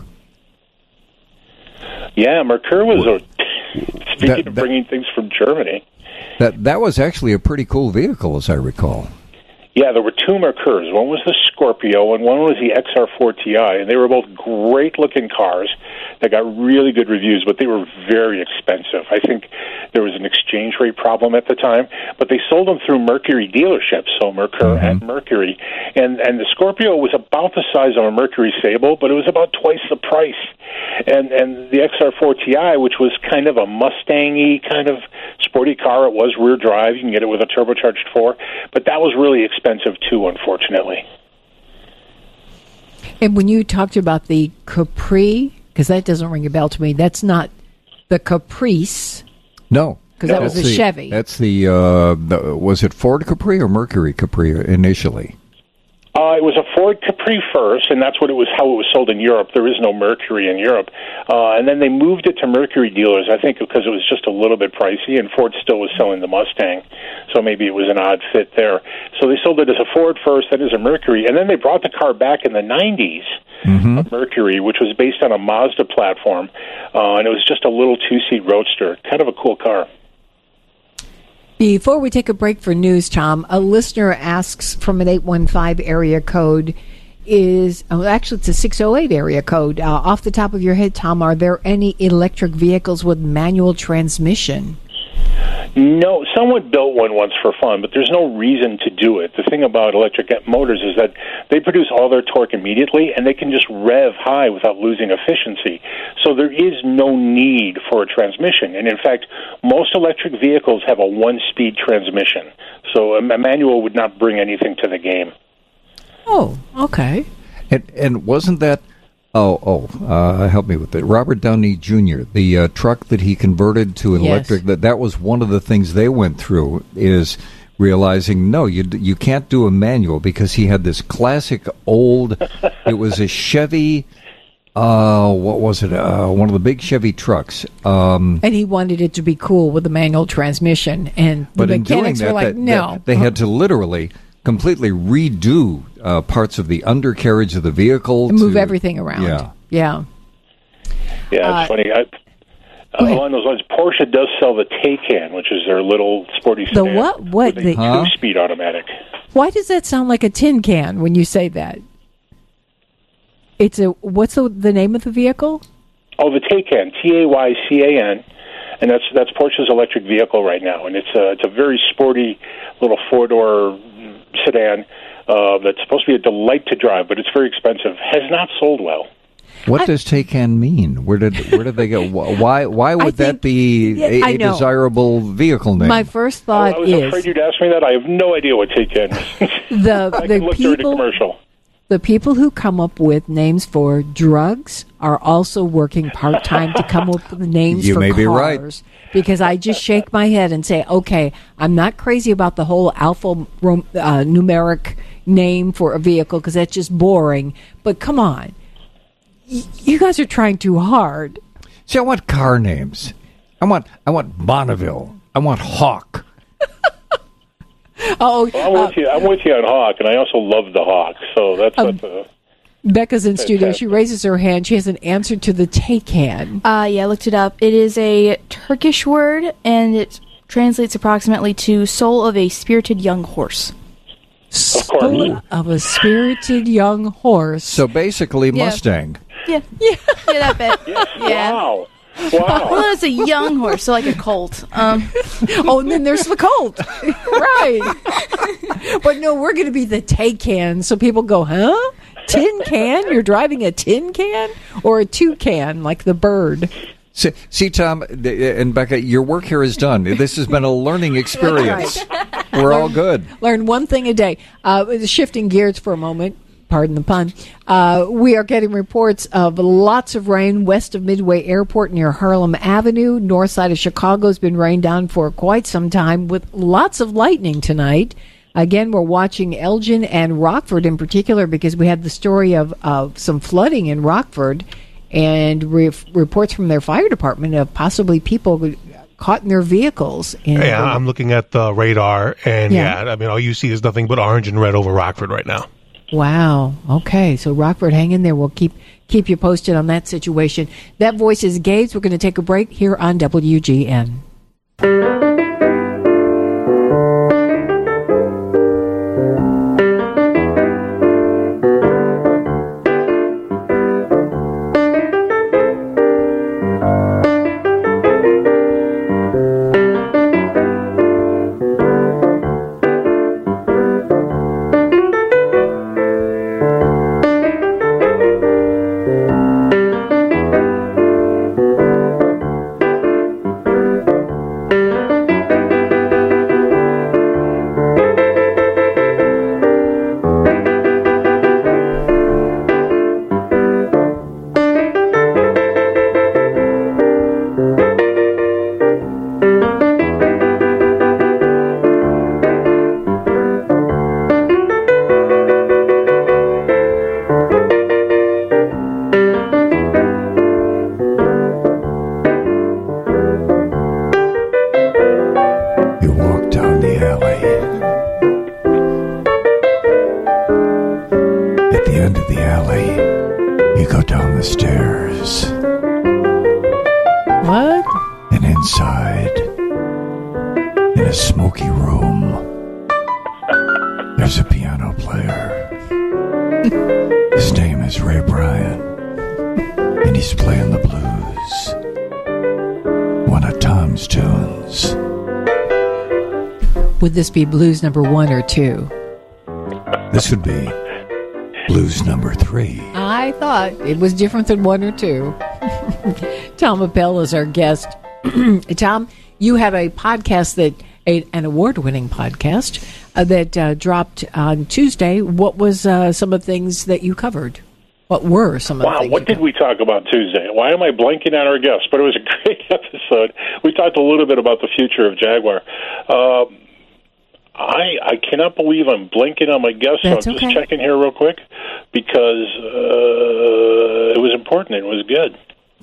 Yeah, Merkur was speaking of bringing things from Germany. That was actually a pretty cool vehicle, as I recall. Yeah, there were two Merkurs. One was the Scorpio, and one was the XR4 Ti, and they were both great-looking cars that got really good reviews, but they were very expensive. I think there was an exchange rate problem at the time, but they sold them through Mercury dealerships, so Merkur and Mercury, and the Scorpio was about the size of a Mercury Sable, but it was about twice the price. And the XR4 Ti, which was kind of a Mustang-y kind of sporty car, it was rear drive. You can get it with a turbocharged 4, but that was really expensive too, unfortunately. And when you talked about the Capri, because that doesn't ring a bell to me, that's not the Caprice. No. Because that was the Chevy. That's the was it Ford Capri or Mercury Capri initially? It was a Ford Capri first, and that's how it was sold in Europe. There is no Mercury in Europe. And then they moved it to Mercury dealers, I think because it was just a little bit pricey, and Ford still was selling the Mustang, so maybe it was an odd fit there. So they sold it as a Ford first, then as a Mercury, and then they brought the car back in the 90s, a Mercury, which was based on a Mazda platform, and it was just a little two-seat roadster, kind of a cool car. Before we take a break for news, Tom, a listener asks from an 815 area code actually it's a 608 area code. Off the top of your head, Tom, are there any electric vehicles with manual transmission? No, someone built one once for fun, but there's no reason to do it. The thing about electric motors is that they produce all their torque immediately, and they can just rev high without losing efficiency. So there is no need for a transmission. And in fact, most electric vehicles have a one-speed transmission. So a manual would not bring anything to the game. Oh, okay. And wasn't that... help me with it. Robert Downey Jr., the truck that he converted to an electric, that was one of the things they went through, is realizing, no, you can't do a manual, because he had this classic old, it was a Chevy, what was it, one of the big Chevy trucks. And he wanted it to be cool with a manual transmission, and the mechanics were like, no. They had to literally completely redo parts of the undercarriage of the vehicle. And move everything around. Yeah. Yeah, it's funny. Along those lines, Porsche does sell the Taycan, which is their little sporty sedan. The what? What? With a 2-speed automatic. Why does that sound like a tin can when you say that? It's what's the name of the vehicle? Oh, the Taycan, Taycan. And that's Porsche's electric vehicle right now. And it's a very sporty little 4-door sedan that's supposed to be a delight to drive, but it's very expensive. Has not sold well. What does Taycan mean? Where did they go? Why would that be a desirable vehicle name? My first thought is... I was afraid you'd ask me that. I have no idea what Taycan means. I can look through the commercial. The people who come up with names for drugs are also working part-time to come up with names for cars. You may be right. Because I just shake my head and say, okay, I'm not crazy about the whole numeric name for a vehicle, because that's just boring. But come on. You guys are trying too hard. See, I want car names. I want Bonneville. I want Hawk. I'm with you on Hawk, and I also love the Hawk. So that's Becca's in studio. She raises her hand. She has an answer to the Taycan. Yeah, I looked it up. It is a Turkish word, and it translates approximately to soul of a spirited young horse. Soul of a spirited young horse. So basically, Mustang. Yeah, that bit. Yes. Yeah. Wow. Well, it's a young horse, so like a colt. And then there's the colt. Right. But no, we're going to be the Taycan, so people go, huh? Tin can? You're driving a tin can? Or a toucan, like the bird? See, Tom and Becca, your work here is done. This has been a learning experience. Right. We're all good. Learn one thing a day. Shifting gears for a moment. Pardon the pun. We are getting reports of lots of rain west of Midway Airport near Harlem Avenue. North side of Chicago has been rained down for quite some time with lots of lightning tonight. Again, we're watching Elgin and Rockford in particular because we had the story of some flooding in Rockford and reports from their fire department of possibly people caught in their vehicles. I'm looking at the radar, and I mean, all you see is nothing but orange and red over Rockford right now. Wow. Okay. So Rockford, hang in there. We'll keep you posted on that situation. That voice is Gabe's. We're going to take a break here on WGN. One of Tom's tunes. Would this be blues number 1 or 2? This would be blues number 3. I thought it was different than 1 or 2. Tom Appel is our guest. Tom, you have a podcast an award-winning podcast that dropped on Tuesday. What was some of the things that you covered? What were some of the things? Wow, what did we talk about Tuesday? Why am I blanking on our guest? But it was a great episode. We talked a little bit about the future of Jaguar. I cannot believe I'm blanking on my guest, so I'm just checking here real quick because it was important. It was good.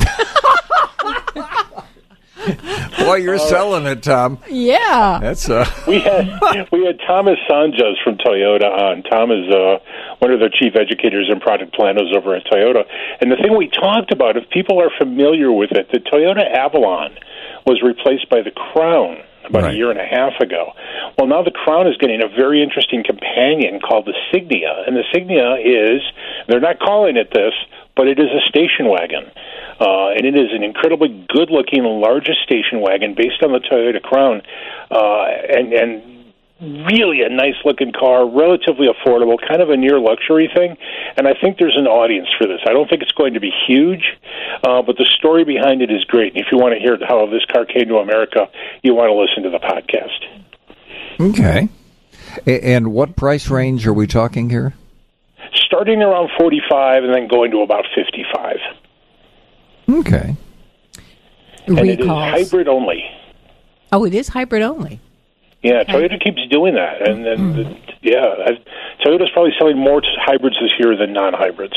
Boy, you're selling it, Tom. Yeah, that's we had Thomas Sanchez from Toyota on. Tom is one of their chief educators and product planners over at Toyota. And the thing we talked about, if people are familiar with it, the Toyota Avalon was replaced by the Crown about a year and a half ago. Well, now the Crown is getting a very interesting companion called the Signia. And the Signia is, they're not calling it this, but it is a station wagon. And it is an incredibly good-looking, largest station wagon based on the Toyota Crown. And really a nice-looking car, relatively affordable, kind of a near-luxury thing. And I think there's an audience for this. I don't think it's going to be huge, but the story behind it is great. And if you want to hear how this car came to America, you want to listen to the podcast. Okay. And what price range are we talking here? Starting around 45 and then going to about 55. Okay. And it is hybrid only. Oh, it is hybrid only. Yeah, Toyota keeps doing that, and then Toyota's probably selling more hybrids this year than non-hybrids.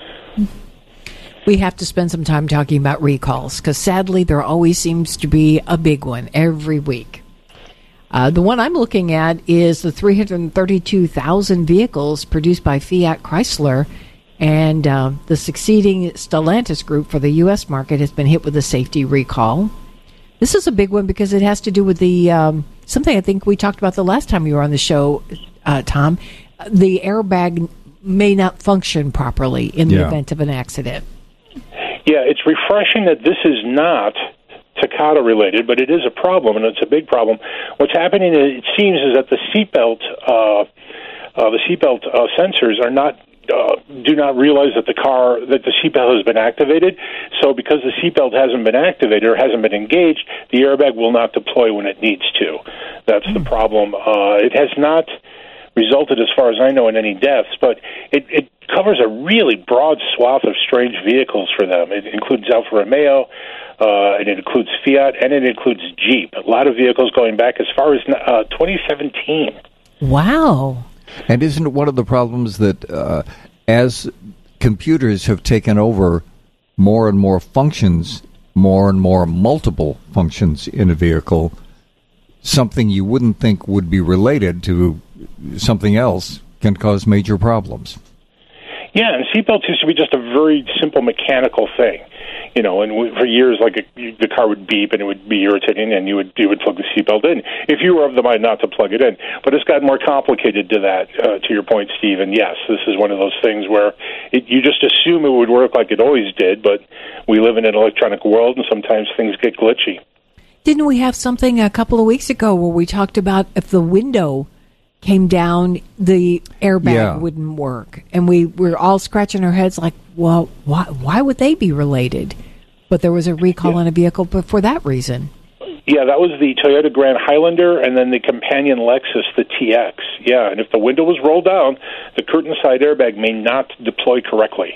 We have to spend some time talking about recalls because sadly there always seems to be a big one every week. The one I'm looking at is the 332,000 vehicles produced by Fiat Chrysler, and the succeeding Stellantis group for the U.S. market has been hit with a safety recall. This is a big one because it has to do with the something I think we talked about the last time you were on the show, Tom. The airbag may not function properly in the event of an accident. Yeah, it's refreshing that this is not Takata related, but it is a problem, and it's a big problem. What's happening, it seems, is that the seatbelt sensors are not. Do not realize that the seatbelt has been activated. So because the seatbelt hasn't been activated or hasn't been engaged, the airbag will not deploy when it needs to. That's the problem. It has not resulted, as far as I know, in any deaths, but it covers a really broad swath of strange vehicles for them. It includes Alfa Romeo, and it includes Fiat, and it includes Jeep. A lot of vehicles going back as far as 2017. Wow. And isn't it one of the problems that as computers have taken over more and more functions, more and more multiple functions in a vehicle, something you wouldn't think would be related to something else can cause major problems? Yeah, and seatbelts used to be just a very simple mechanical thing. You know, and for years, the car would beep and it would be irritating, and you would plug the seatbelt in if you were of the mind not to plug it in. But it's gotten more complicated to that. To your point, Steve, and yes, this is one of those things where you just assume it would work like it always did, but we live in an electronic world, and sometimes things get glitchy. Didn't we have something a couple of weeks ago where we talked about if the window came down, the airbag wouldn't work, and we were all scratching our heads like, well, why would they be related? But there was a recall on a vehicle for that reason. Yeah, that was the Toyota Grand Highlander and then the companion Lexus, the TX. Yeah, and if the window was rolled down, the curtain side airbag may not deploy correctly.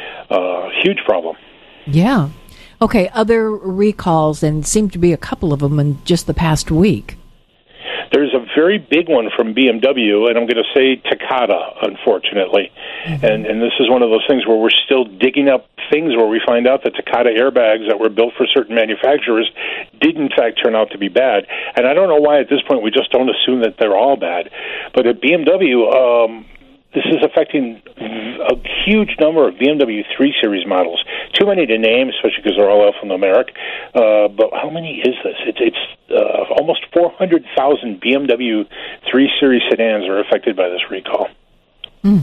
Huge problem. Yeah. Okay, other recalls, and seemed to be a couple of them in just the past week. There's a very big one from BMW, and I'm going to say Takata, unfortunately. Mm-hmm. And this is one of those things where we're still digging up things where we find out that Takata airbags that were built for certain manufacturers did, in fact, turn out to be bad. And I don't know why at this point we just don't assume that they're all bad. But at BMW, this is affecting a huge number of BMW 3 Series models. Too many to name, especially because they're all alphanumeric. But how many is this? It's almost 400,000 BMW 3 Series sedans are affected by this recall. Mm.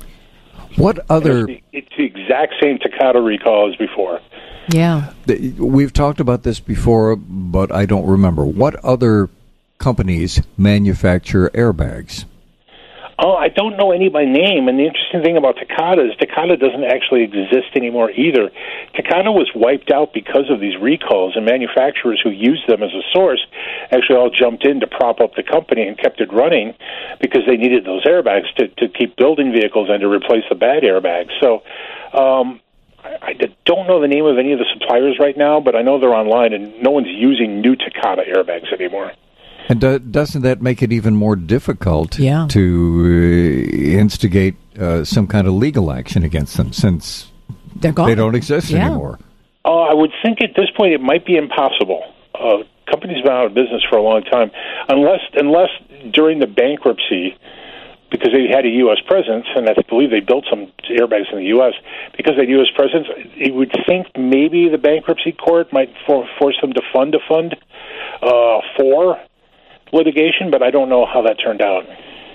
What other... It's the exact same Takata recall as before. Yeah. We've talked about this before, but I don't remember. What other companies manufacture airbags? Oh, I don't know any by name, and the interesting thing about Takata is Takata doesn't actually exist anymore either. Takata was wiped out because of these recalls, and manufacturers who used them as a source actually all jumped in to prop up the company and kept it running because they needed those airbags to keep building vehicles and to replace the bad airbags. So I don't know the name of any of the suppliers right now, but I know they're online, and no one's using new Takata airbags anymore. And doesn't that make it even more difficult to instigate some kind of legal action against them since they're gone? They don't exist anymore? I would think at this point it might be impossible. Companies have been out of business for a long time, unless during the bankruptcy, because they had a U.S. presence, and I believe they built some airbags in the U.S. because they had U.S. presence. You would think maybe the bankruptcy court might force them to fund for litigation, but I don't know how that turned out.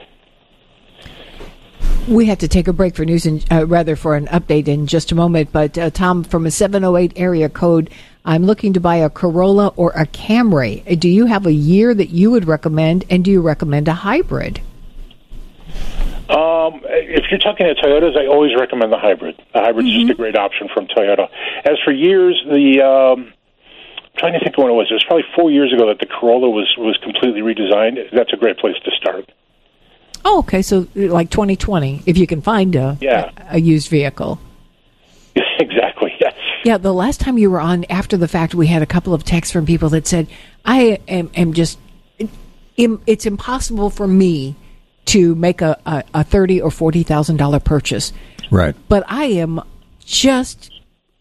We have to take a break for news and for an update in just a moment. But Tom, from a 708 area code, I'm looking to buy a Corolla or a Camry. Do you have a year that you would recommend, and do you recommend a hybrid? If you're talking at Toyotas, I always recommend the hybrid. The hybrid's just a great option from Toyota. As for years, I'm trying to think of when it was. It was probably 4 years ago that the Corolla was completely redesigned. That's a great place to start. Oh, okay. So like 2020, if you can find a used vehicle. Exactly, yes. Yeah, the last time you were on after the fact, we had a couple of texts from people that said, I am just, it's impossible for me to make a $30,000 or $40,000 purchase. Right. But I am just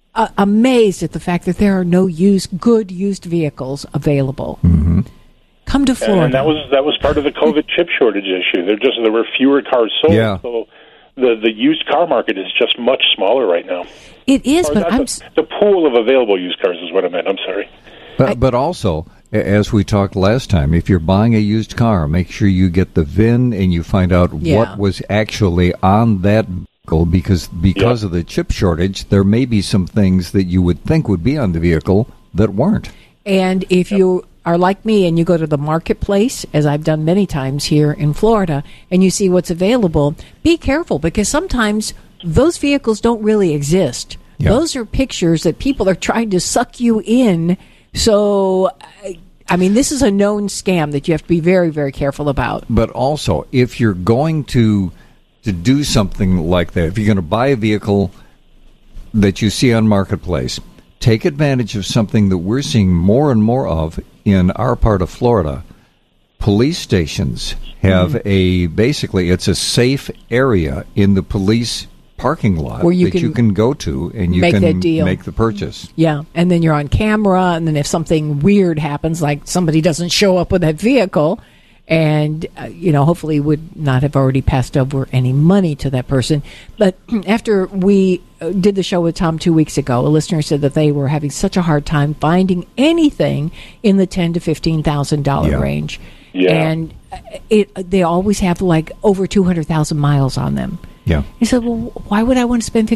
amazed at the fact that there are no good used vehicles available. Mm-hmm. Come to Florida. And that was part of the COVID chip shortage issue. There were fewer cars sold, so the used car market is just much smaller right now. It is, but the pool of available used cars is what I meant. I'm sorry. But also, as we talked last time, if you're buying a used car, make sure you get the VIN and you find out what was actually on that vehicle, because of the chip shortage, there may be some things that you would think would be on the vehicle that weren't. And if you are like me and you go to the marketplace, as I've done many times here in Florida, and you see what's available, be careful, because sometimes those vehicles don't really exist. Yeah. Those are pictures that people are trying to suck you in. So, I mean, this is a known scam that you have to be very, very careful about. But also, if you're going to do something like that, if you're going to buy a vehicle that you see on Marketplace, take advantage of something that we're seeing more and more of in our part of Florida. Police stations have basically it's a safe area in the police parking lot where you can go to and you can make the purchase. Yeah, and then you're on camera, and then if something weird happens, like somebody doesn't show up with that vehicle, and hopefully would not have already passed over any money to that person. But after we did the show with Tom 2 weeks ago, a listener said that they were having such a hard time finding anything in the $10,000 to $15,000 range. Yeah. And they always have like over 200,000 miles on them. Yeah. He said, well, why would I want to spend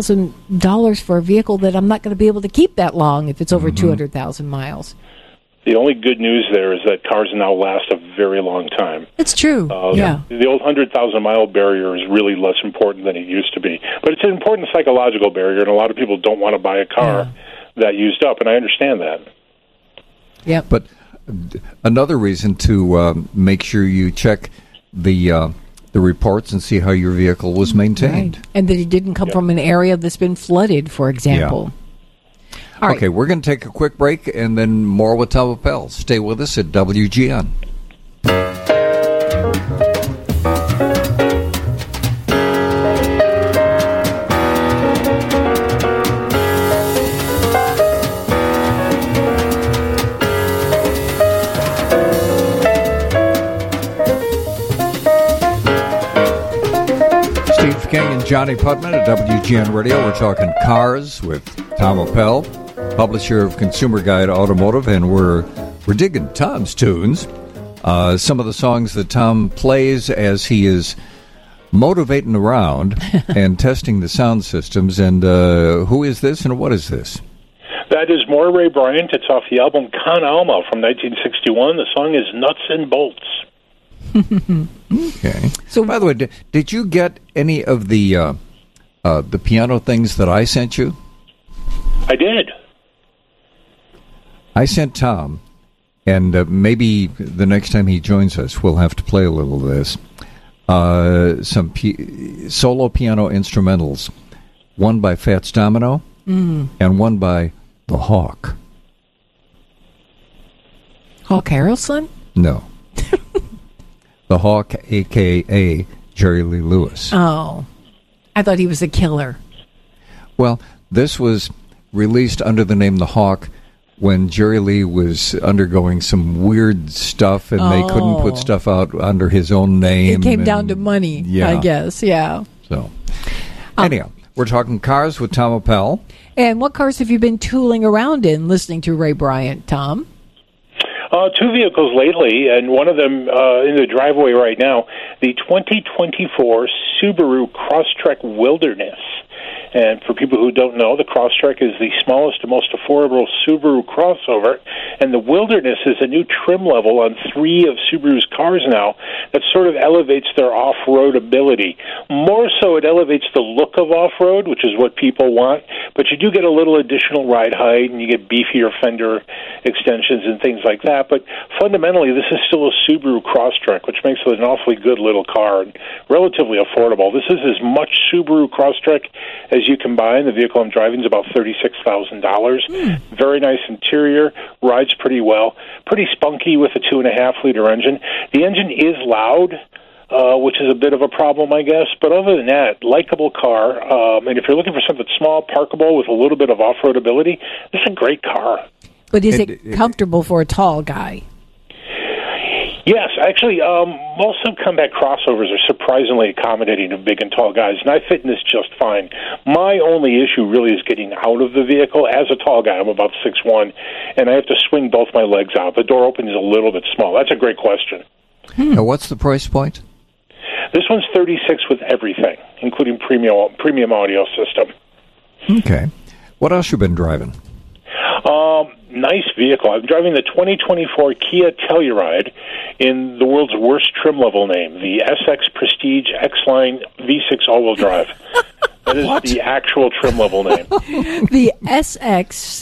$15,000 for a vehicle that I'm not going to be able to keep that long if it's over 200,000 miles? The only good news there is that cars now last a very long time. It's true. The old 100,000-mile barrier is really less important than it used to be. But it's an important psychological barrier, and a lot of people don't want to buy a car that used up, and I understand that. Yeah. But another reason to make sure you check the reports and see how your vehicle was maintained. Right. And that it didn't come from an area that's been flooded, for example. Yeah. Okay, we're going to take a quick break and then more with Tom Appel. Stay with us at WGN. Steve King and Johnny Putman at WGN Radio. We're talking cars with Tom Appel, publisher of Consumer Guide Automotive, and we're digging Tom's tunes. Some of the songs that Tom plays as he is motivating around and testing the sound systems. And who is this and what is this? That is more Ray Bryant. It's off the album Con Alma from 1961. The song is Nuts and Bolts. Okay. So, by the way, did you get any of the piano things that I sent you? I did. I sent Tom, and maybe the next time he joins us, we'll have to play a little of this. Some solo piano instrumentals, one by Fats Domino and one by The Hawk. Hawk Harrelson? No. The Hawk, a.k.a. Jerry Lee Lewis. Oh. I thought he was a killer. Well, this was released under the name The Hawk when Jerry Lee was undergoing some weird stuff, and they couldn't put stuff out under his own name. It came down to money, I guess, yeah. So, anyhow, we're talking cars with Tom Appel. And what cars have you been tooling around in listening to Ray Bryant, Tom? Two vehicles lately, and one of them in the driveway right now, the 2024 Subaru Crosstrek Wilderness. And for people who don't know, the Crosstrek is the smallest and most affordable Subaru crossover, and the Wilderness is a new trim level on 3 of Subaru's cars now that sort of elevates their off-road ability. More so, it elevates the look of off-road, which is what people want, but you do get a little additional ride height, and you get beefier fender extensions and things like that. But fundamentally, this is still a Subaru Crosstrek, which makes it an awfully good little car and relatively affordable. This is as much Subaru Crosstrek as you can buy. The vehicle I'm driving is about $36,000. Very nice interior, rides pretty well, pretty spunky with a 2.5-liter engine. The engine is loud, which is a bit of a problem, I guess. But other than that, likable car. And if you're looking for something small, parkable, with a little bit of off-road ability, this is a great car. But is it comfortable for a tall guy? Yes, actually, most subcompact crossovers are surprisingly accommodating of big and tall guys, and I fit in this just fine. My only issue really is getting out of the vehicle. As a tall guy, I'm about 6'1", and I have to swing both my legs out. The door opening is a little bit small. That's a great question. Now, what's the price point? This one's $36,000 with everything, including premium audio system. Okay. What else you been driving? Nice vehicle. I'm driving the 2024 Kia Telluride in the world's worst trim level name, the SX Prestige X-Line V6 all-wheel drive. That is the actual trim level name. The SX.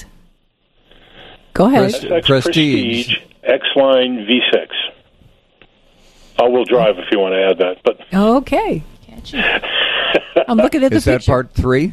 Go ahead. SX Prestige X-Line V6. All-wheel drive, if you want to add that. But okay. I'm looking at the picture. Is that part 3?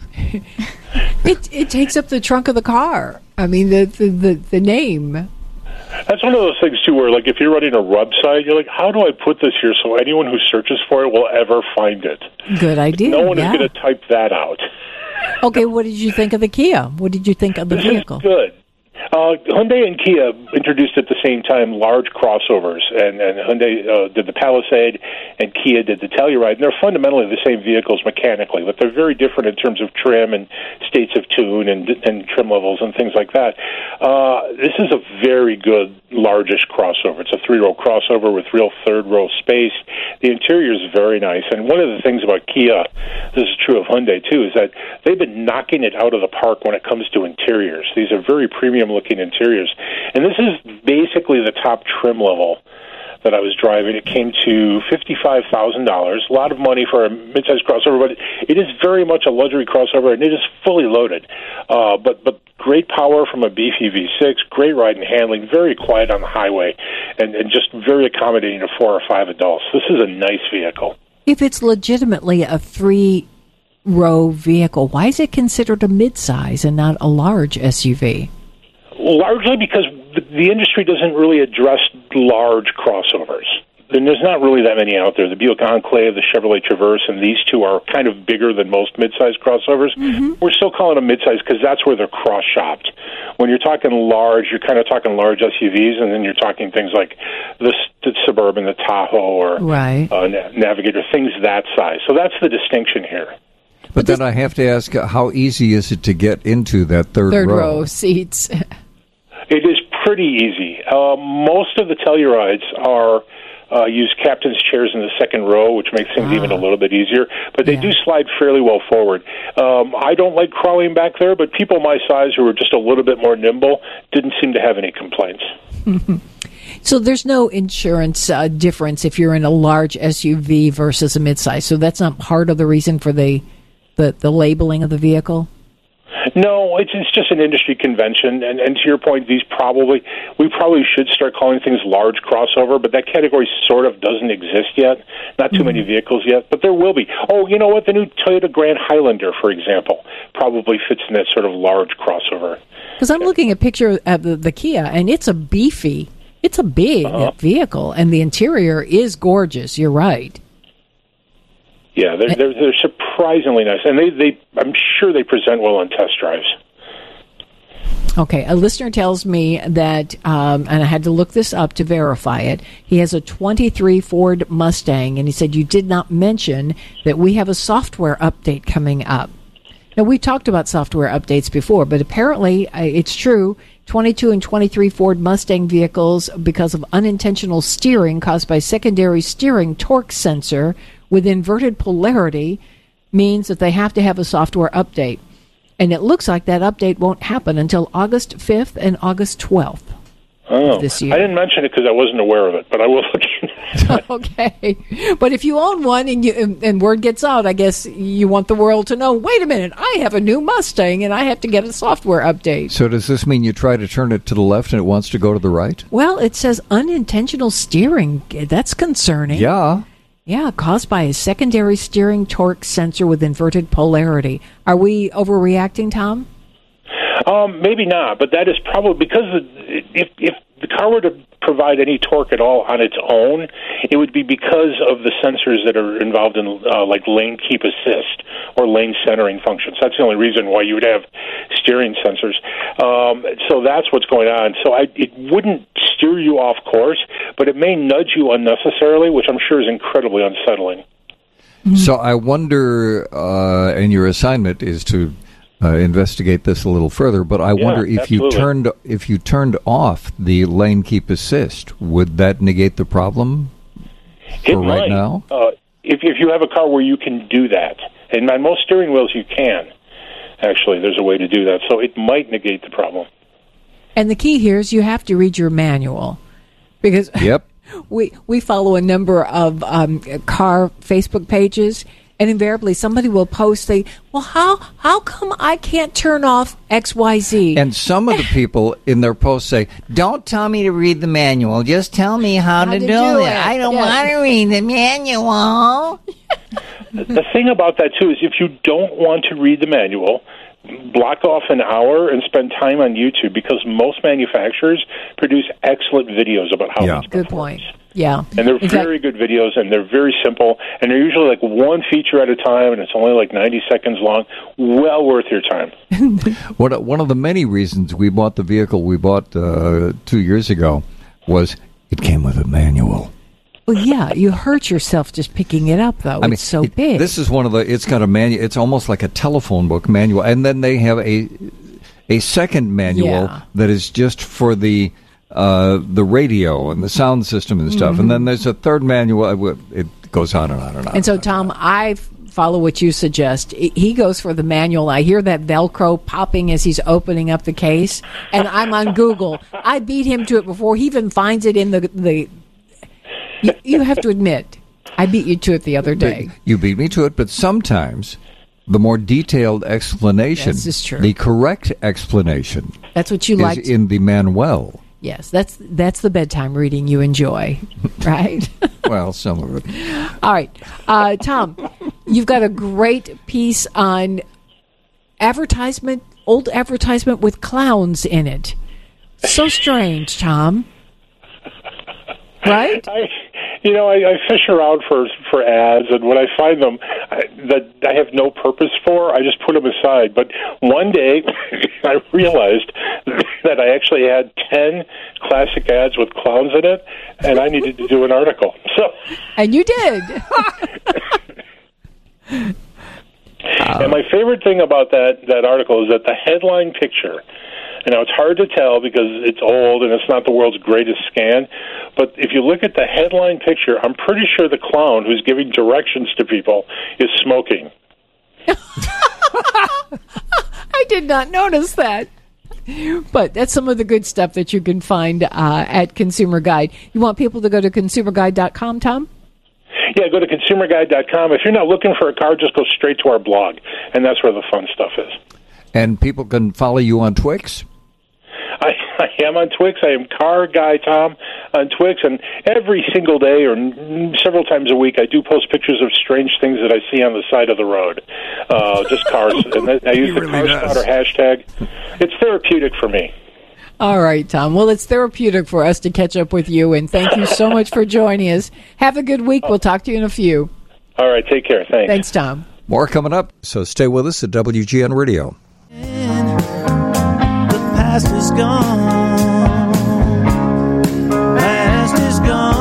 It takes up the trunk of the car. I mean, the name. That's one of those things, too, where, like, if you're running a website, you're like, how do I put this here so anyone who searches for it will ever find it? Good idea. No one is going to type that out. Okay, what did you think of the Kia? What did you think of the vehicle? This is good. Hyundai and Kia introduced at the same time large crossovers, and Hyundai did the Palisade, and Kia did the Telluride. And they're fundamentally the same vehicles mechanically, but they're very different in terms of trim and states of tune and trim levels and things like that. This is a very good, largish crossover. It's a 3-row crossover with real third-row space. The interior is very nice, and one of the things about Kia, this is true of Hyundai too, is that they've been knocking it out of the park when it comes to interiors. These are very premium-looking interiors, and this is basically the top trim level that I was driving. It came to $55,000, a lot of money for a midsize crossover, but it is very much a luxury crossover, and it is fully loaded. But great power from a beefy V6, great ride and handling, very quiet on the highway, and just very accommodating to 4 or 5 adults. This is a nice vehicle. If it's legitimately a 3-row vehicle, why is it considered a midsize and not a large SUV? Largely because the industry doesn't really address large crossovers. And there's not really that many out there. The Buick Enclave, the Chevrolet Traverse, and these two are kind of bigger than most midsize crossovers. Mm-hmm. We're still calling them midsize because that's where they're cross-shopped. When you're talking large, you're kind of talking large SUVs, and then you're talking things like the Suburban, the Tahoe, or Navigator, things that size. So that's the distinction here. But then I have to ask, how easy is it to get into that third row seats? It is pretty easy. Most of the Tellurides are use captain's chairs in the second row, which makes things even a little bit easier. But they do slide fairly well forward. I don't like crawling back there, but people my size who are just a little bit more nimble didn't seem to have any complaints. So there's no insurance difference if you're in a large SUV versus a midsize. So that's not part of the reason for the labeling of the vehicle? No, it's just an industry convention, and to your point, we probably should start calling things large crossover, but that category sort of doesn't exist yet. Not too many vehicles yet, but there will be. Oh, you know what? The new Toyota Grand Highlander, for example, probably fits in that sort of large crossover. Because I'm looking at a picture of the Kia, and it's a big vehicle, and the interior is gorgeous. You're right. Yeah, they're surprisingly nice, and I'm sure they present well on test drives. Okay, a listener tells me that, and I had to look this up to verify it, he has a 23 Ford Mustang, and he said, you did not mention that we have a software update coming up. Now, we talked about software updates before, but apparently it's true, 22 and 23 Ford Mustang vehicles, because of unintentional steering caused by secondary steering torque sensor with inverted polarity, means that they have to have a software update. And it looks like that update won't happen until August 5th and August 12th of this year. I didn't mention it because I wasn't aware of it, but I will look into it. Okay. But if you own one and word gets out, I guess you want the world to know, wait a minute, I have a new Mustang and I have to get a software update. So does this mean you try to turn it to the left and it wants to go to the right? Well, it says unintentional steering. That's concerning. Yeah. Yeah, caused by a secondary steering torque sensor with inverted polarity. Are we overreacting, Tom? Maybe not, but that is probably because if the car were to provide any torque at all on its own, it would be because of the sensors that are involved in like lane keep assist or lane centering functions. That's the only reason why you would have steering sensors. So that's what's going on. So it wouldn't steer you off course, but it may nudge you unnecessarily, which I'm sure is incredibly unsettling. So I wonder, and your assignment is to investigate this a little further, but I wonder if you turned off the lane keep assist, would that negate the problem for right now? If you have a car where you can do that, and on most steering wheels you can, actually, there's a way to do that, so it might negate the problem. And the key here is you have to read your manual, because we follow a number of car Facebook pages. And invariably, somebody will post, how come I can't turn off XYZ? And some of the people in their posts say, don't tell me to read the manual. Just tell me how to do it. I don't want to read the manual. The thing about that, too, is if you don't want to read the manual, block off an hour and spend time on YouTube, because most manufacturers produce excellent videos about how it's good point. Yeah. And they're very good videos, and they're very simple, and they're usually like one feature at a time, and it's only like 90 seconds long. Well worth your time. One of the many reasons we bought the vehicle we bought 2 years ago was it came with a manual. Well, yeah, you hurt yourself just picking it up, though. It's so big. This is one of the, it's got a manual, it's almost like a telephone book manual, and then they have a second manual that is just for the radio and the sound system and stuff. And then there's a third manual. It goes on and on and on. And so, Tom, I follow what you suggest. He goes for the manual. I hear that Velcro popping as he's opening up the case, and I'm on Google. I beat him to it before he even finds it in the you have to admit, I beat you to it the other day. You beat me to it, but sometimes the more detailed explanation, this is true. The correct explanation, that's what you like in the manual. Yes, that's the bedtime reading you enjoy, right? Well, some of it. All right. Tom, you've got a great piece on old advertisement with clowns in it. So strange, Tom. Right? I fish around for ads, and when I find them that I have no purpose for, I just put them aside. But one day, I realized that I actually had 10 classic ads with clowns in it, and I needed to do an article. And you did. And my favorite thing about that article is that the headline picture, it's hard to tell because it's old and it's not the world's greatest scan, But if you look at the headline picture, I'm pretty sure the clown who's giving directions to people is smoking. I did not notice that. But that's some of the good stuff that you can find at Consumer Guide. You want people to go to consumerguide.com, Tom? Yeah, go to consumerguide.com. If you're not looking for a car, just go straight to our blog, and that's where the fun stuff is. And people can follow you on Twix? I am on Twix. I am Car Guy Tom on Twix, and every single day or several times a week I do post pictures of strange things that I see on the side of the road. Just cars. And I use the Car Spotter hashtag. It's therapeutic for me. All right, Tom. Well, it's therapeutic for us to catch up with you, and thank you so much for joining us. Have a good week. We'll talk to you in a few. All right, take care. Thanks. Thanks, Tom. More coming up, so stay with us at WGN Radio. The past is gone. Past is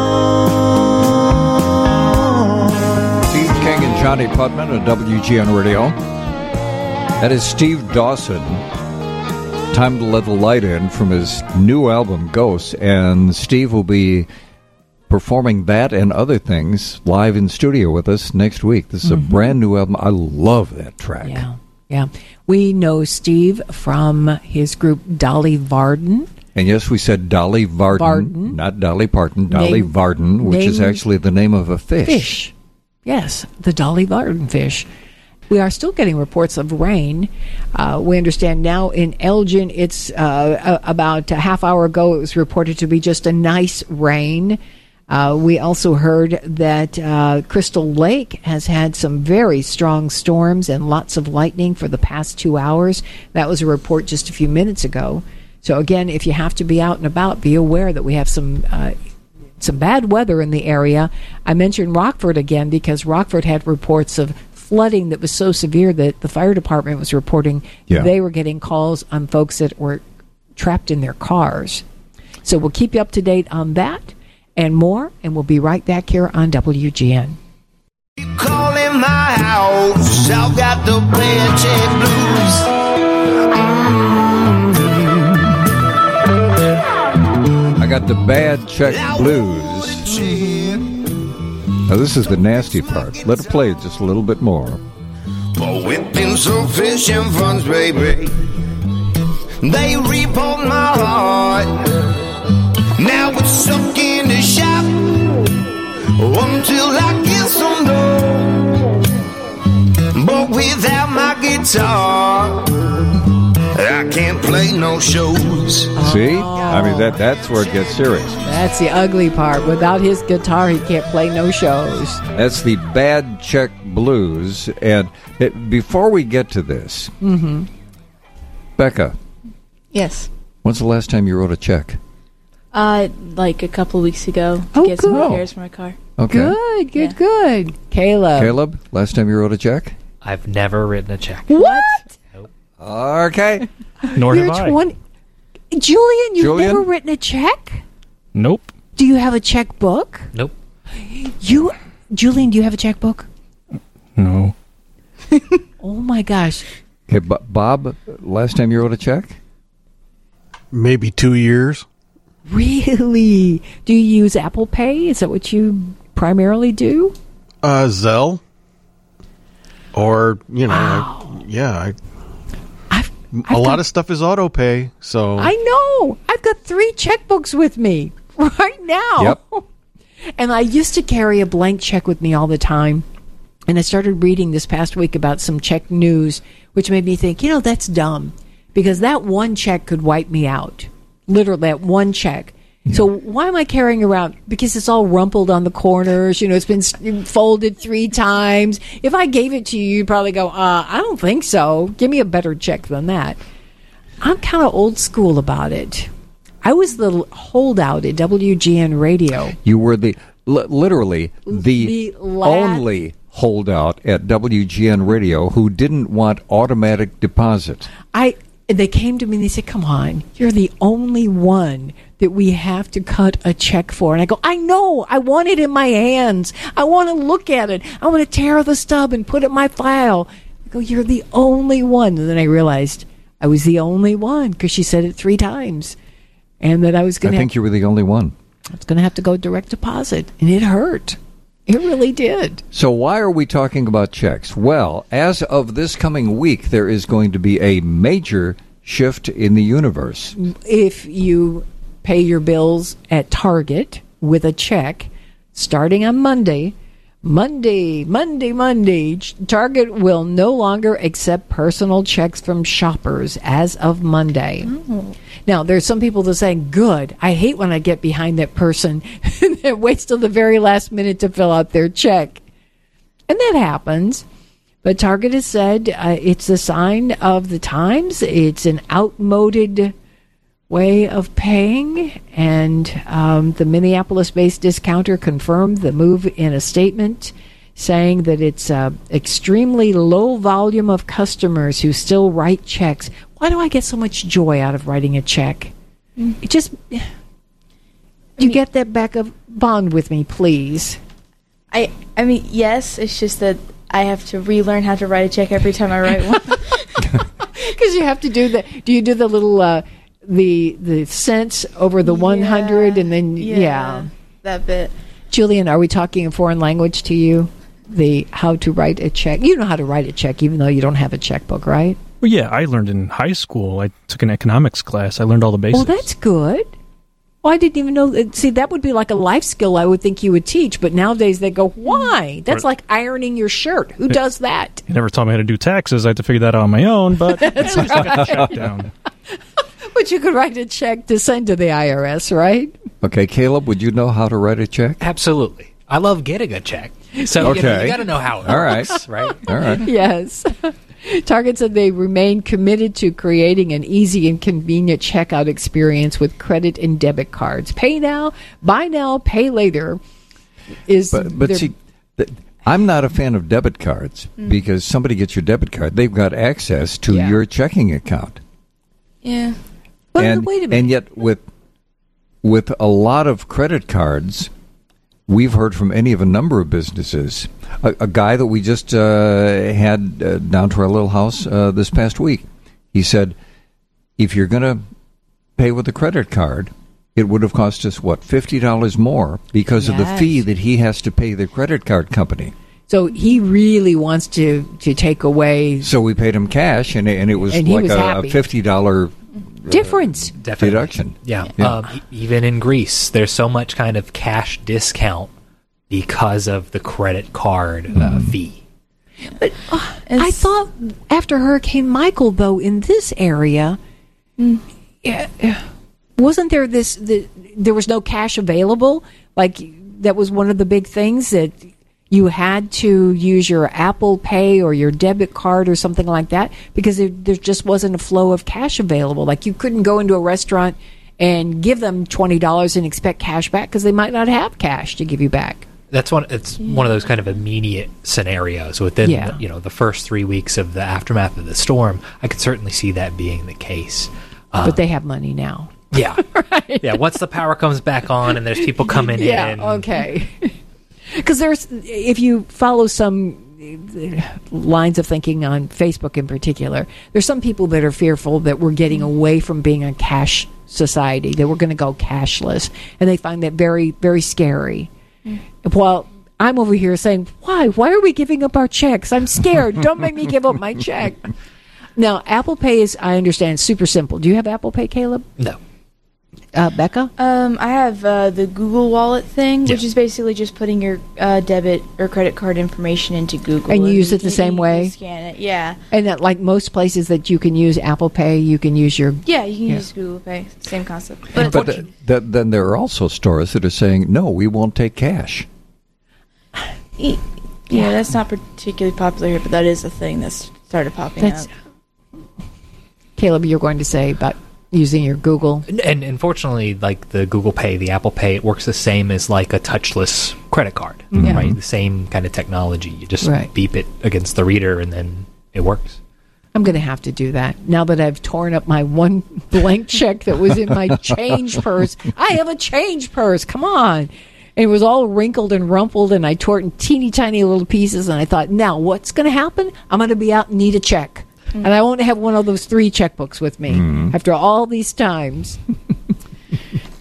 gone. Steve King and Johnny Putman at WGN Radio. That is Steve Dawson. Time to Let the Light In from his new album, Ghosts. And Steve will be performing that and other things live in studio with us next week. This is a brand new album. I love that track. Yeah. We know Steve from his group Dolly Varden. And yes, we said Dolly Varden. Not Dolly Parton, Dolly Varden, which is actually the name of a fish. Yes, the Dolly Varden fish. We are still getting reports of rain. We understand now in Elgin, it's about a half hour ago, it was reported to be just a nice rain. We also heard that Crystal Lake has had some very strong storms and lots of lightning for the past 2 hours. That was a report just a few minutes ago. So again, if you have to be out and about, be aware that we have some bad weather in the area. I mentioned Rockford again because Rockford had reports of flooding that was so severe that the fire department was reporting they were getting calls on folks that were trapped in their cars. So we'll keep you up to date on that and more, and we'll be right back here on WGN. Calling my house, I've got the bad check blues. I got the bad check blues. Now, this is the nasty part. Let it play just a little bit more. For with insufficient funds, baby, they repoed my heart. Now it's stuck in the shop until I get some dough. But without my guitar, I can't play no shows. See? I mean, that's where it gets serious. That's the ugly part. Without his guitar, he can't play no shows. That's the bad check blues. And before we get to this, Becca. Yes. When's the last time you wrote a check? Like a couple weeks ago to get some repairs for my car. Okay. Good. Caleb, last time you wrote a check? I've never written a check. What? Nope. Okay. Nor have I. Julian, you've never written a check? Nope. Do you have a checkbook? Nope. Julian, do you have a checkbook? No. Oh, my gosh. Okay, Bob, last time you wrote a check? Maybe 2 years. Really? Do you use Apple Pay? Is that what you primarily do? Zelle. Or, Wow. A lot of stuff is auto pay, so I know. I've got 3 checkbooks with me right now. Yep. And I used to carry a blank check with me all the time. And I started reading this past week about some check news, which made me think, that's dumb. Because that one check could wipe me out. Literally, that one check. Yeah. So why am I carrying around? Because it's all rumpled on the corners. It's been folded 3 times. If I gave it to you, you'd probably go, I don't think so. Give me a better check than that. I'm kind of old school about it. I was the holdout at WGN Radio. You were literally the only holdout at WGN Radio who didn't want automatic deposit. They came to me and they said, come on, you're the only one that we have to cut a check for. And I go, I know, I want it in my hands. I want to look at it. I want to tear the stub and put it in my file. I go, you're the only one. And then I realized I was the only one because she said it 3 times. And that I was going to... I think you were the only one. It's going to have to go direct deposit, and it hurt. It really did. So why are we talking about checks? Well, as of this coming week, there is going to be a major shift in the universe. If you pay your bills at Target with a check, starting on Monday, Target will no longer accept personal checks from shoppers as of Monday. Oh. Now, there's some people that say, good, I hate when I get behind that person that waits till the very last minute to fill out their check. And that happens. But Target has said it's a sign of the times. It's an outmoded way of paying, and the Minneapolis-based discounter confirmed the move in a statement, saying that it's extremely low volume of customers who still write checks. Why do I get so much joy out of writing a check? It just, you get that back of bond with me, please. I mean, yes, it's just that I have to relearn how to write a check every time I write one. Because you have to do the, do you do the little, the cents over the 100 and then, that bit. Julian, are we talking a foreign language to you? The how to write a check. You know how to write a check even though you don't have a checkbook, right? Well, yeah, I learned in high school. I took an economics class. I learned all the basics. Well, that's good. Well, I didn't even know. See, that would be like a life skill I would think you would teach, but nowadays they go, why? That's like ironing your shirt. Who does that? You never taught me how to do taxes. I had to figure that out on my own, but it seems like a shutdown. But you could write a check to send to the IRS, right? Okay, Caleb, would you know how to write a check? Absolutely. I love getting a check. So you got to know how it works, right? All right. Yes. Target said they remain committed to creating an easy and convenient checkout experience with credit and debit cards. Pay now, buy now, pay later. But see, I'm not a fan of debit cards because somebody gets your debit card, they've got access to your checking account. Yeah. But wait a minute. And yet with a lot of credit cards, we've heard from any of a number of businesses. A guy that we just had down to our little house this past week, he said, if you're going to pay with a credit card, it would have cost us, $50 more because of the fee that he has to pay the credit card company. So he really wants to take away. So we paid him cash, and it was like a $50 difference deduction. Yeah. Even in Greece, there's so much kind of cash discount because of the credit card fee. But I thought after Hurricane Michael, though, in this area, wasn't there there was no cash available? Like, that was one of the big things that you had to use your Apple Pay or your debit card or something like that because there just wasn't a flow of cash available. Like, you couldn't go into a restaurant and give them $20 and expect cash back because they might not have cash to give you back. It's one of those kind of immediate scenarios within the first 3 weeks of the aftermath of the storm. I could certainly see that being the case. But they have money now. Yeah. Right. Yeah, once the power comes back on and there's people coming in. Yeah, okay. Because if you follow some lines of thinking on Facebook in particular, there's some people that are fearful that we're getting away from being a cash society, that we're going to go cashless, and they find that very, very scary. While I'm over here saying, why are we giving up our checks? I'm scared. Don't make me give up my check. Now, Apple Pay is, I understand, super simple. Do you have Apple Pay, Caleb? No. Becca? I have the Google Wallet thing, which is basically just putting your debit or credit card information into Google. And you use it the same way? Scan it, yeah. And that, like most places that you can use Apple Pay, you can use your... Yeah, you can use Google Pay. Same concept. But then there are also stores that are saying, no, we won't take cash. Yeah, that's not particularly popular here, but that is a thing that's started popping up. Caleb, you're going to say about using your Google? And unfortunately, like the Google Pay, the Apple Pay, it works the same as like a touchless credit card, right? The same kind of technology. You just beep it against the reader and then it works. I'm going to have to do that now that I've torn up my one blank check that was in my change purse. I have a change purse. Come on. And it was all wrinkled and rumpled, and I tore it in teeny tiny little pieces, and I thought, now what's going to happen? I'm going to be out and need a check. And I won't have one of those 3 checkbooks with me after all these times.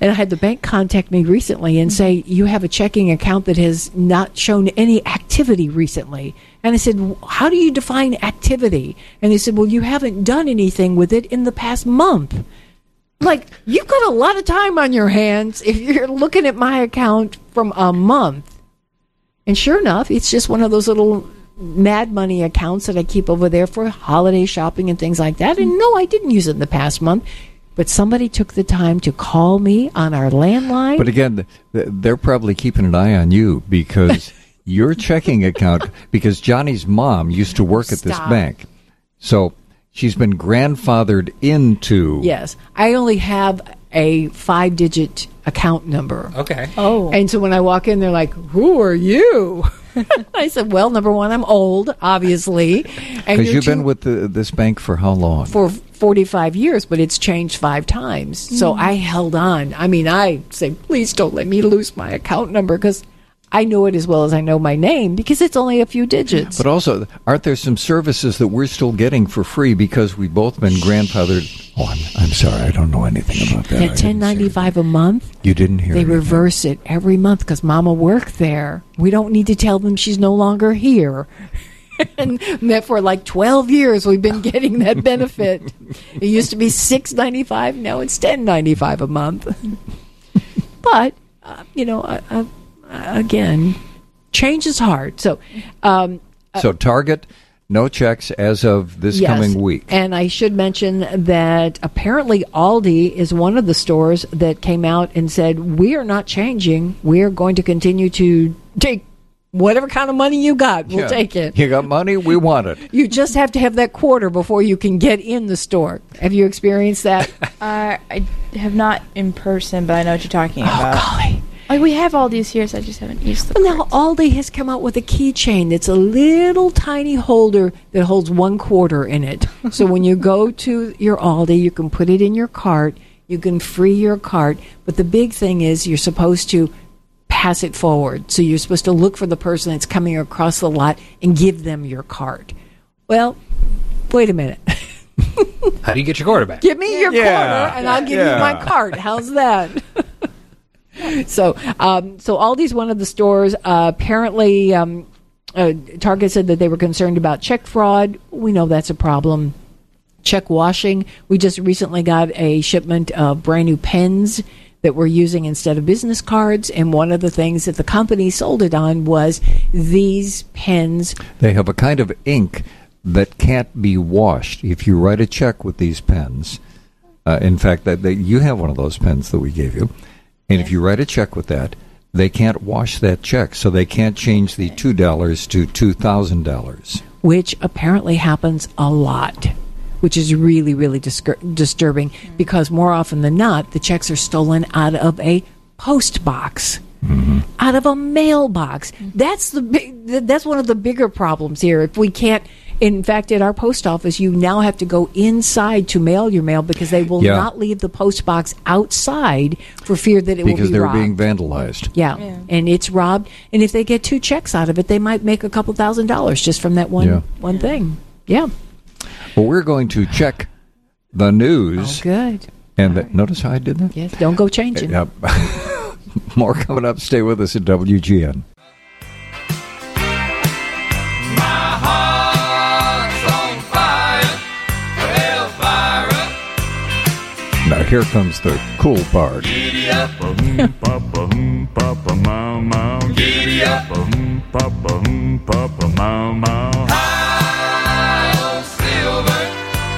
And I had the bank contact me recently and say, you have a checking account that has not shown any activity recently. And I said, how do you define activity? And they said, well, you haven't done anything with it in the past month. Like, you've got a lot of time on your hands if you're looking at my account from a month. And sure enough, it's just one of those little Mad Money accounts that I keep over there for holiday shopping and things like that. And no, I didn't use it in the past month. But somebody took the time to call me on our landline. But again, they're probably keeping an eye on you because your checking account, because Johnny's mom used to work at this bank. So she's been grandfathered into. Yes. I only have a 5-digit account number. Okay. Oh. And so when I walk in, they're like, who are you? I said, well, number one, I'm old, obviously. Because you've been with this bank for how long? For 45 years, but it's changed 5 times. So I held on. I mean, I said, please don't let me lose my account number because I know it as well as I know my name because it's only a few digits. But also, aren't there some services that we're still getting for free because we've both been grandfathered? Oh, I'm sorry. I don't know anything about that. At $10.95 a month? You didn't hear They anything. reverse it every month because Mama worked there. We don't need to tell them she's no longer here. And that for like 12 years we've been getting that benefit. It used to be $6.95. Now it's $10.95 a month. But, again, change is hard. So, so Target, no checks as of this coming week. And I should mention that apparently Aldi is one of the stores that came out and said, we are not changing. We are going to continue to take whatever kind of money you got. We'll take it. You got money? We want it. You just have to have that quarter before you can get in the store. Have you experienced that? I have not in person, but I know what you're talking about. Oh, golly. We have all these here, so I just haven't used them. Well, now Aldi has come out with a keychain that's a little tiny holder that holds 1 quarter in it. So when you go to your Aldi, you can put it in your cart. You can free your cart. But the big thing is you're supposed to pass it forward. So you're supposed to look for the person that's coming across the lot and give them your cart. Well, wait a minute. How do you get your quarter back? Give me your quarter and I'll give you my cart. How's that? So Aldi's one of the stores. Apparently, Target said that they were concerned about check fraud. We know that's a problem. Check washing. We just recently got a shipment of brand new pens that we're using instead of business cards. And one of the things that the company sold it on was these pens. They have a kind of ink that can't be washed. If you write a check with these pens, in fact, that you have one of those pens that we gave you. And if you write a check with that, they can't wash that check, so they can't change the $2 to $2,000. Which apparently happens a lot, which is really, really disturbing because more often than not, the checks are stolen out of a post box, out of a mailbox. That's one of the bigger problems here. If we can't... In fact, at our post office, you now have to go inside to mail your mail because they will not leave the post box outside for fear that it will be robbed. Because they're being vandalized. Yeah, and it's robbed. And if they get 2 checks out of it, they might make a couple $1,000s just from that one thing. Yeah. Well, we're going to check the news. Oh, good. And notice how I did that? Yes, don't go changing. More coming up. Stay with us at WGN. Now here comes the cool part. Giddy up, papa, mama. Giddy up, papa, mama. High on silver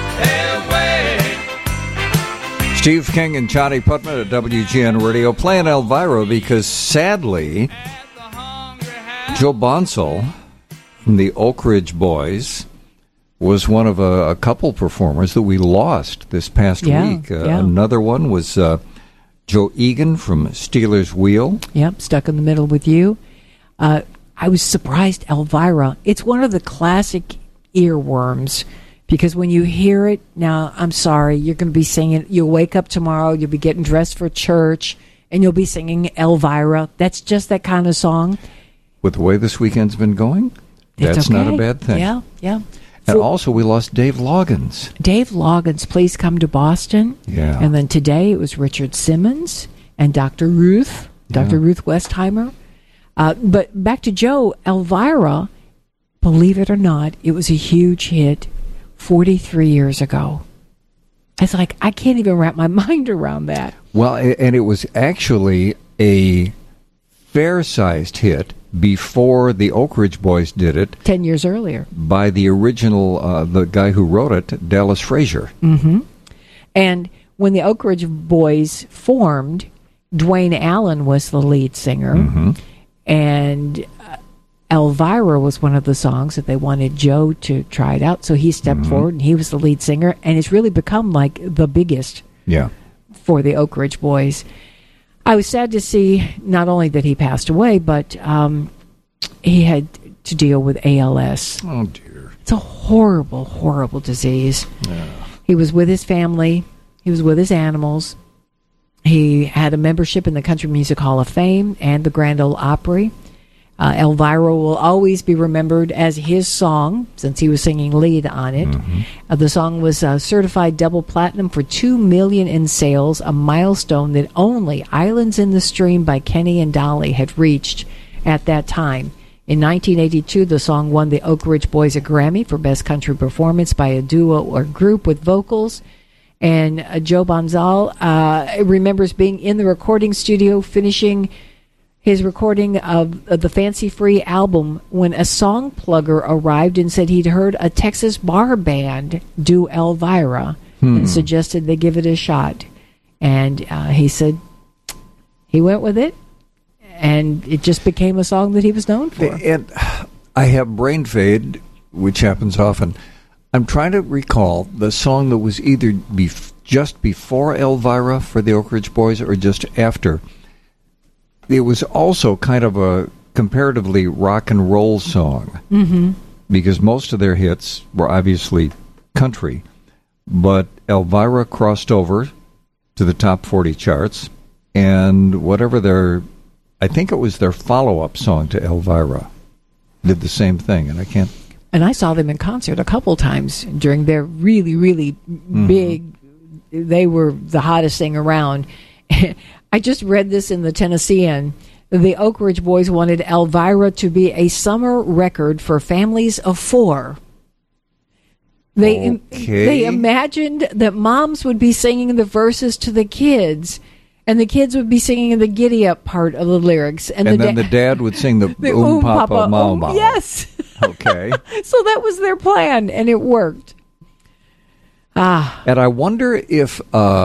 airway. Steve King and Johnny Putman at WGN Radio playing Elvira because sadly, Joe Bonsall from the Oak Ridge Boys was one of a couple performers that we lost this past week. Another one was Joe Egan from Steelers Wheel. Yep, Stuck in the Middle with You. I was surprised Elvira. It's one of the classic earworms because when you hear it, now, I'm sorry, you're going to be singing, you'll wake up tomorrow, you'll be getting dressed for church, and you'll be singing Elvira. That's just that kind of song. With the way this weekend's been going, that's not a bad thing. Yeah. And also, we lost Dave Loggins. Dave Loggins, Please Come to Boston. Yeah. And then today it was Richard Simmons. and Dr. Ruth Westheimer. But back to Joe, Elvira, believe it or not, it was a huge hit 43 years ago. It's like, I can't even wrap my mind around that. Well, and it was actually a fair-sized hit before the Oak Ridge Boys did it. 10 years earlier. By the original, the guy who wrote it, Dallas Frazier. Mm-hmm. And when the Oak Ridge Boys formed, Dwayne Allen was the lead singer. Mm-hmm. And Elvira was one of the songs that they wanted Joe to try it out. So he stepped forward, and he was the lead singer. And it's really become like the biggest for the Oak Ridge Boys. I was sad to see not only that he passed away, but he had to deal with ALS. Oh, dear. It's a horrible, horrible disease. Yeah. He was with his family. He was with his animals. He had a membership in the Country Music Hall of Fame and the Grand Ole Opry. Elvira will always be remembered as his song, since he was singing lead on it. Mm-hmm. The song was certified double platinum for $2 million in sales, a milestone that only Islands in the Stream by Kenny and Dolly had reached at that time. In 1982, the song won the Oak Ridge Boys a Grammy for Best Country Performance by a Duo or Group with Vocals. And Joe Bonzal remembers being in the recording studio finishing his recording of the Fancy Free album when a song plugger arrived and said he'd heard a Texas bar band do Elvira and suggested they give it a shot. And he said he went with it, and it just became a song that he was known for. And I have brain fade, which happens often. I'm trying to recall the song that was either just before Elvira for the Oak Ridge Boys or just after. It was also kind of a comparatively rock and roll song because most of their hits were obviously country, but Elvira crossed over to the top 40 charts, and I think it was their follow-up song to Elvira did the same thing, and I can't. And I saw them in concert a couple times during their really, really big, they were the hottest thing around. I just read this in the Tennessean. The Oak Ridge Boys wanted Elvira to be a summer record for families of 4. They imagined that moms would be singing the verses to the kids, and the kids would be singing the giddy-up part of the lyrics. And then the dad would sing the Papa, Mau Mau. Yes. Okay. So that was their plan, and it worked. And I wonder if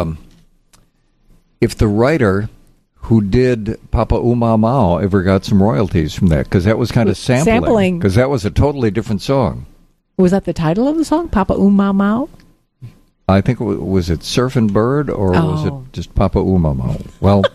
the writer who did Papa Mau Mau ever got some royalties from that, because that was kind of sampling. Because that was a totally different song. Was that the title of the song, Papa Mau Mau? I think was it Surfin' Bird, or was it just Papa Mau Mau? Well,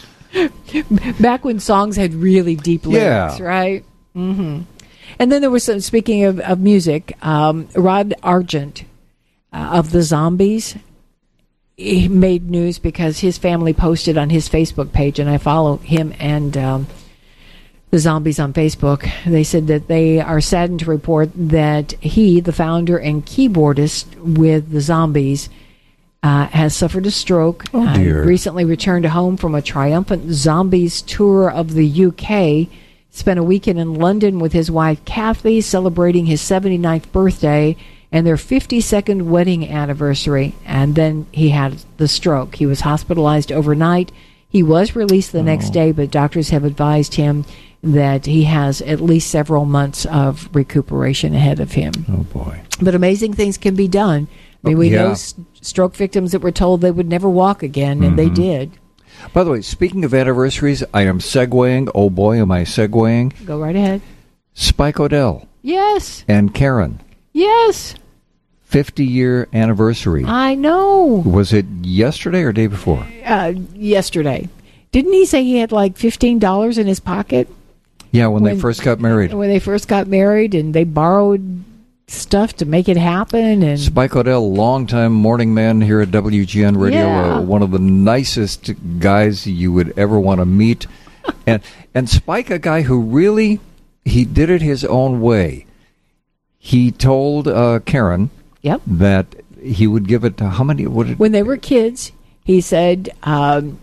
back when songs had really deep lyrics, right? Mm-hmm. And then there was some, speaking of music, Rod Argent of the Zombies. He made news because his family posted on his Facebook page, and I follow him and the Zombies on Facebook. They said that they are saddened to report that he, the founder and keyboardist with the Zombies, has suffered a stroke. Oh, dear. Recently returned home from a triumphant Zombies tour of the UK. Spent a weekend in London with his wife Kathy, celebrating his 79th birthday and their 52nd wedding anniversary, and then he had the stroke. He was hospitalized overnight. He was released the next day, but doctors have advised him that he has at least several months of recuperation ahead of him. Oh, boy. But amazing things can be done. I mean, we know stroke victims that were told they would never walk again, and they did. By the way, speaking of anniversaries, I am segueing. Oh, boy, am I segueing. Go right ahead. Spike O'Dell. Yes. And Karen. Yes. 50-year anniversary. I know. Was it yesterday or day before? Yesterday. Didn't he say he had like $15 in his pocket? Yeah, when they first got married. When they first got married, and they borrowed stuff to make it happen. And Spike O'Dell, longtime morning man here at WGN Radio, one of the nicest guys you would ever want to meet. and Spike, a guy who really, he did it his own way. He told Karen that he would give it to how many? When they were kids, he said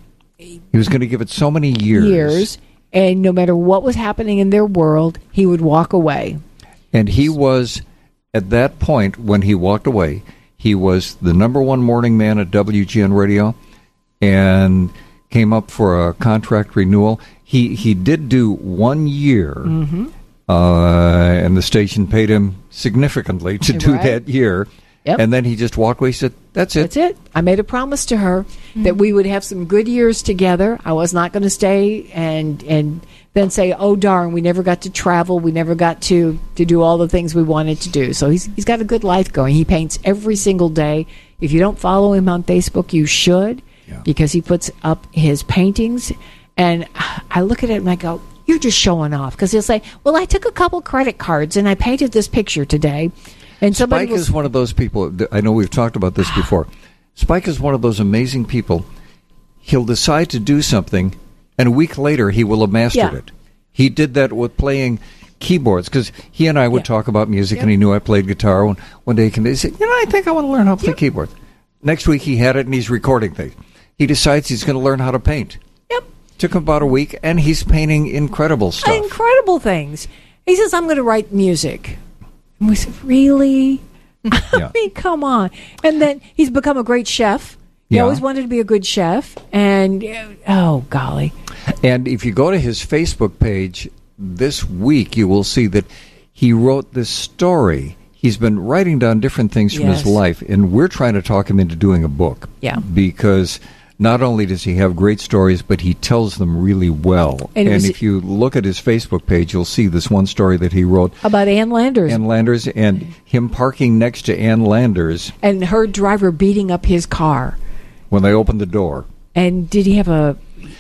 He was going to give it so many years. And no matter what was happening in their world, he would walk away. And he was, at that point, when he walked away, he was the number one morning man at WGN Radio and came up for a contract renewal. He did do 1 year, and the station paid him significantly to do that year. Yep. And then he just walked away. He said, that's it. That's it. I made a promise to her that we would have some good years together. I was not going to stay and then say, oh, darn, we never got to travel. We never got to do all the things we wanted to do. So he's got a good life going. He paints every single day. If you don't follow him on Facebook, you should, because he puts up his paintings. And I look at it and I go, you're just showing off. Because he'll say, well, I took a couple credit cards and I painted this picture today. And Spike is one of those people, I know we've talked about this before. Spike is one of those amazing people. He'll decide to do something, and a week later he will have mastered it. He did that with playing keyboards, because he and I would talk about music, and he knew I played guitar. One day he said, I think I want to learn how to play keyboards. Next week he had it, and he's recording things. He decides he's going to learn how to paint. Took him about a week, and he's painting incredible stuff. Incredible things. He says, I'm going to write music. And we said, really? I mean, come on. And then he's become a great chef. He always wanted to be a good chef. And, oh, golly. And if you go to his Facebook page this week, you will see that he wrote this story. He's been writing down different things from his life. And we're trying to talk him into doing a book. Yeah. Because not only does he have great stories, but he tells them really well. And if you look at his Facebook page, you'll see this one story that he wrote about Ann Landers. Ann Landers, and him parking next to Ann Landers. And her driver beating up his car when they opened the door. And did he have a...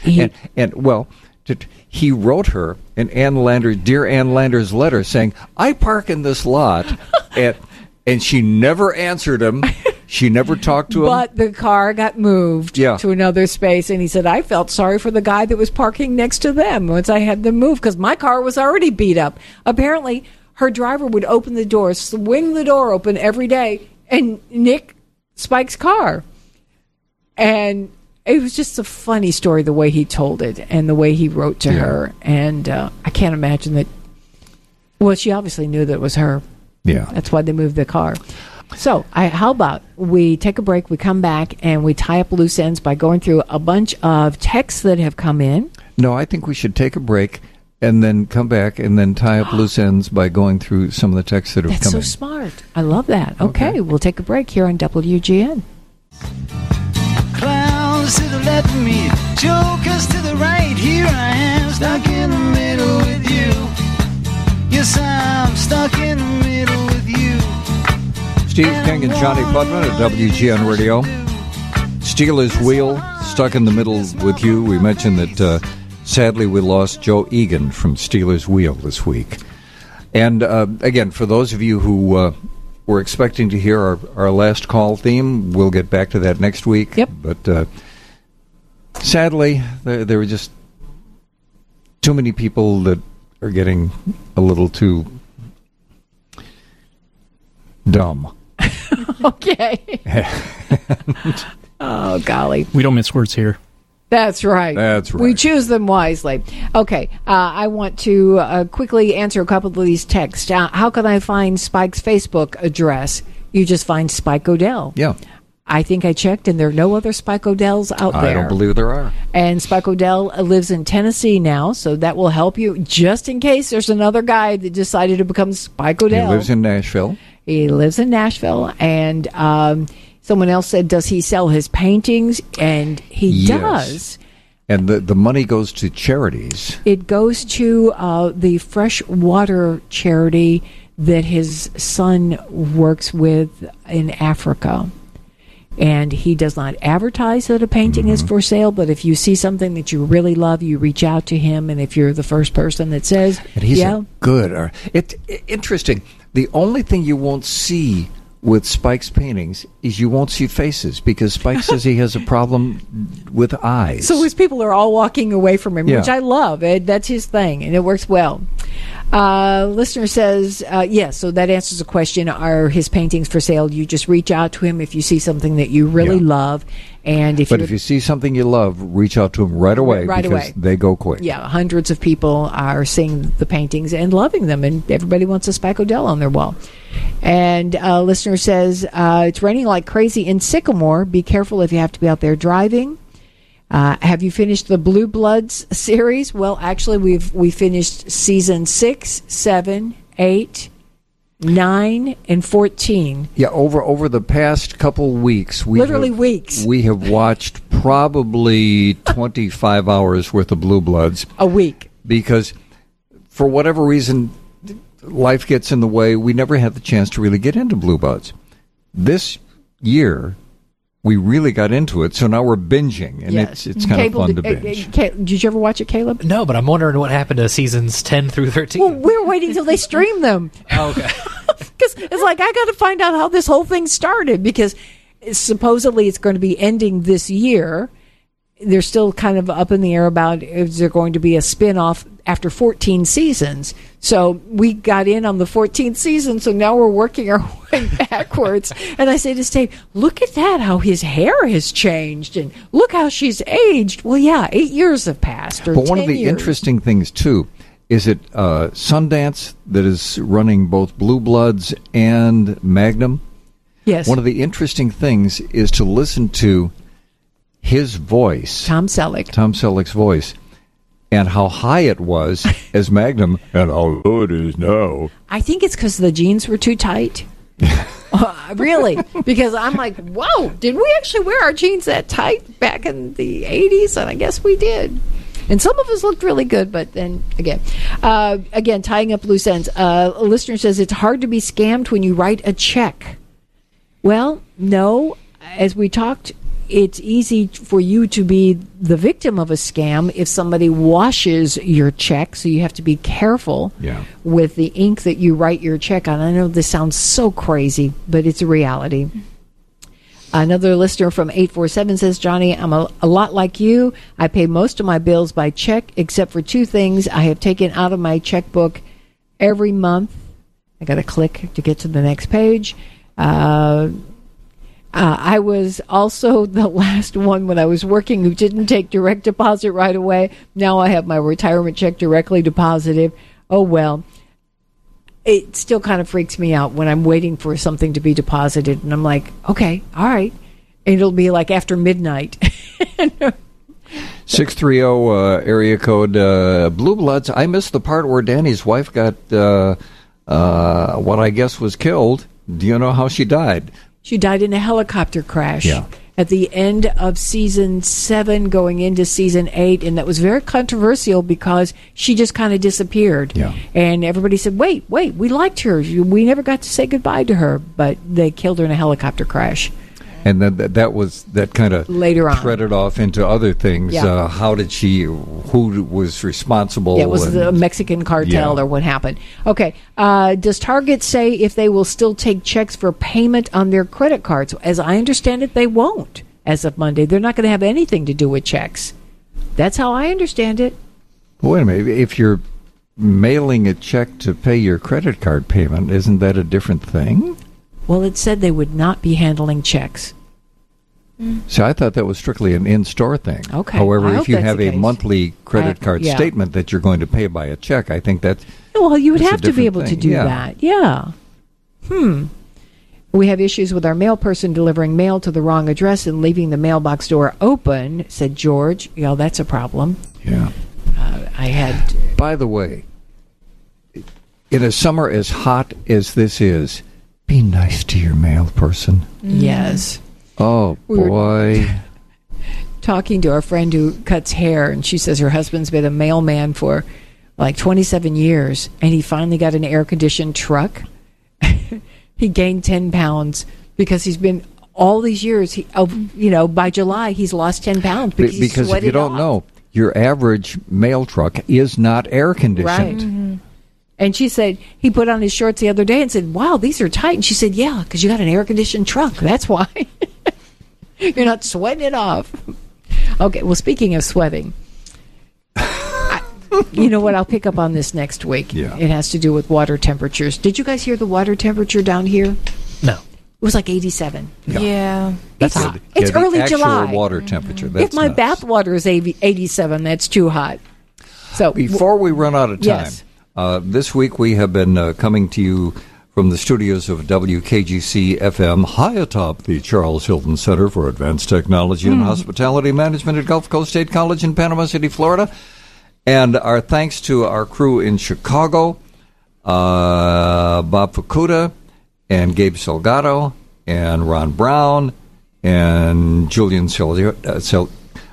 he wrote her an Dear Ann Landers letter saying, I park in this lot, and she never answered him. She never talked to him. But the car got moved to another space, and he said, I felt sorry for the guy that was parking next to them once I had them moved, because my car was already beat up. Apparently, her driver would open the door, swing the door open every day, and nick Spike's car. And it was just a funny story, the way he told it and the way he wrote to her. And I can't imagine that... Well, she obviously knew that it was her. Yeah. That's why they moved the car. So, how about we take a break, we come back, and we tie up loose ends by going through a bunch of texts that have come in? No, I think we should take a break and then come back and then tie up loose ends by going through some of the texts that have come in. That's so smart. I love that. Okay, we'll take a break here on WGN. Clowns to the left of me, jokers to the right. Here I am, stuck in the middle with you. Yes, I'm stuck in the middle with you. Steve King and Johnny Putman at WGN Radio. Steelers Wheel, stuck in the middle with you. We mentioned that, sadly, we lost Joe Egan from Steelers Wheel this week. And, again, for those of you who were expecting to hear our last call theme, we'll get back to that next week. Yep. But, sadly, there were just too many people that are getting a little too dumb. Okay. Oh, golly. We don't mince words here. That's right. That's right. We choose them wisely. Okay. I want to quickly answer a couple of these texts. How can I find Spike's Facebook address? You just find Spike Odell. Yeah. I think I checked, and there are no other Spike Odells out there. I don't believe there are. And Spike Odell lives in Tennessee now, so that will help you just in case there's another guy that decided to become Spike Odell. He lives in Nashville. He lives in Nashville, and someone else said, does he sell his paintings? And he does. And the money goes to charities. It goes to the freshwater charity that his son works with in Africa. And he does not advertise that a painting is for sale, but if you see something that you really love, you reach out to him, and if you're the first person that says, and he's a good... Interesting. The only thing you won't see with Spike's paintings is you won't see faces, because Spike says he has a problem with eyes. So his people are all walking away from him, which I love. That's his thing, and it works well. Listener says, yes, so that answers the question. Are his paintings for sale? You just reach out to him if you see something that you really love. And if you see something you love, reach out to him right away because they go quick. Yeah, hundreds of people are seeing the paintings and loving them, and everybody wants a Spike O'Dell on their wall. And listener says, it's raining like crazy in Sycamore. Be careful if you have to be out there driving. Have you finished the Blue Bloods series? Well, actually, we finished season 6, 7, 8, 9, and 14. Yeah, over the past couple weeks, we have watched probably 25 hours worth of Blue Bloods a week because, for whatever reason, life gets in the way. We never had the chance to really get into Blue Bloods. This year, we really got into it, so now we're binging, and it's kind of fun to binge. Did you ever watch it, Caleb? No, but I'm wondering what happened to seasons 10 through 13. Well, we're waiting till they stream them. Oh, okay. Because it's like, I got to find out how this whole thing started, because supposedly it's going to be ending this year. They're still kind of up in the air about is there going to be a spin-off after 14 seasons. So we got in on the 14th season, so now we're working our way backwards. And I say to Steve, look at that, how his hair has changed, and look how she's aged. Well, yeah, 8 years have passed, or 10 years. But one of the interesting things, too, is it Sundance that is running both Blue Bloods and Magnum? Yes. One of the interesting things is to listen to his voice. Tom Selleck's voice. And how high it was as Magnum, and how low it is now. I think it's because the jeans were too tight. Really? Because I'm like, whoa, did we actually wear our jeans that tight back in the 80s? And I guess we did. And some of us looked really good, but then again, tying up loose ends. A listener says it's hard to be scammed when you write a check. Well, no. As we talked, it's easy for you to be the victim of a scam if somebody washes your check, so you have to be careful with the ink that you write your check on. I know this sounds so crazy, but it's a reality. Another listener from 847 says, Johnny, I'm a lot like you. I pay most of my bills by check, except for two things I have taken out of my checkbook every month. I got to click to get to the next page. I was also the last one when I was working who didn't take direct deposit right away. Now I have my retirement check directly deposited. Oh, well. It still kind of freaks me out when I'm waiting for something to be deposited. And I'm like, okay, all right. And it'll be like after midnight. 630 area code Blue Bloods. I missed the part where Danny's wife got what I guess was killed. Do you know how she died? She died in a helicopter crash at the end of season 7 going into season 8, and that was very controversial because she just kind of disappeared. Yeah. And everybody said, wait, we liked her. We never got to say goodbye to her, but they killed her in a helicopter crash. And then that kind of later on threaded off into other things. Yeah. How did who was responsible? Yeah, it was the Mexican cartel or what happened. Okay. Does Target say if they will still take checks for payment on their credit cards? As I understand it, they won't as of Monday. They're not going to have anything to do with checks. That's how I understand it. Wait a minute. If you're mailing a check to pay your credit card payment, isn't that a different thing? Well, it said they would not be handling checks. So I thought that was strictly an in-store thing. Okay. However, if you have a monthly credit card statement that you're going to pay by a check, I think that's well, you would have to be able to do that. Yeah. We have issues with our mail person delivering mail to the wrong address and leaving the mailbox door open, said George. Yeah, that's a problem. Yeah. I had... By the way, in a summer as hot as this is, be nice to your mail person. Yes. Oh, boy. Talking to our friend who cuts hair, and she says her husband's been a mailman for like 27 years, and he finally got an air-conditioned truck. He gained 10 pounds because he's been all these years. By July, he's lost 10 pounds because if you don't know, your average mail truck is not air-conditioned. Right. Mm-hmm. And she said, he put on his shorts the other day and said, wow, these are tight. And she said, yeah, because you got an air-conditioned truck. That's why. You're not sweating it off. Okay, well, speaking of sweating, You know what? I'll pick up on this next week. Yeah. It has to do with water temperatures. Did you guys hear the water temperature down here? No. It was like 87. Yeah. That's hot. It's the early actual July. water temperature. That's If my nuts. bath water is 87, that's too hot. So Before we run out of time, Yes. this week we have been coming to you from the studios of WKGC FM, high atop the Charles Hilton Center for Advanced Technology and Hospitality Management at Gulf Coast State College in Panama City, Florida. And our thanks to our crew in Chicago, Bob Fukuda, and Gabe Salgado, and Ron Brown, and Julian Silvio.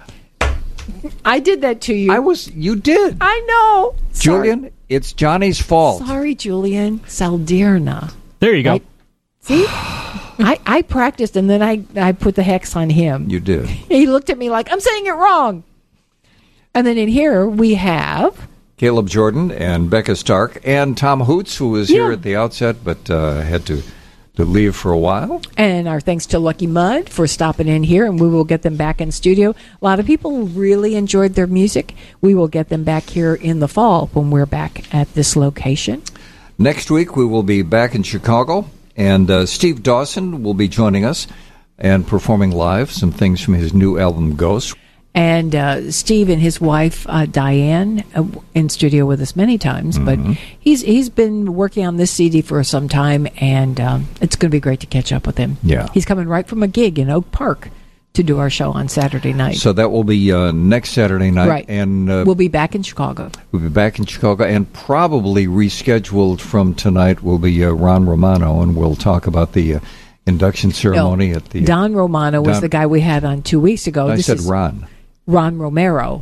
I did that to you. You did. I know. Julian, it's Johnny's fault. Sorry, Julian. Saldirna. There you go. See? I practiced, and then I put the hex on him. You did. He looked at me like, I'm saying it wrong. And then in here, we have Caleb Jordan and Becca Stark and Tom Hoots, who was here at the outset but had to leave for a while. And our thanks to Lucky Mud for stopping in here, and we will get them back in studio. A lot of people really enjoyed their music. We will get them back here in the fall when we're back at this location. Next week, we will be back in Chicago, and Steve Dawson will be joining us and performing live some things from his new album, Ghost. And Steve and his wife, Diane, in studio with us many times. But he's been working on this CD for some time, and it's going to be great to catch up with him. Yeah. He's coming right from a gig in Oak Park to do our show on Saturday night. So that will be next Saturday night. Right. And we'll be back in Chicago. We'll be back in Chicago, and probably rescheduled from tonight will be Ron Romano, and we'll talk about the induction ceremony at the... Don Romano was the guy we had on 2 weeks ago. I said Ron. Ron Romero.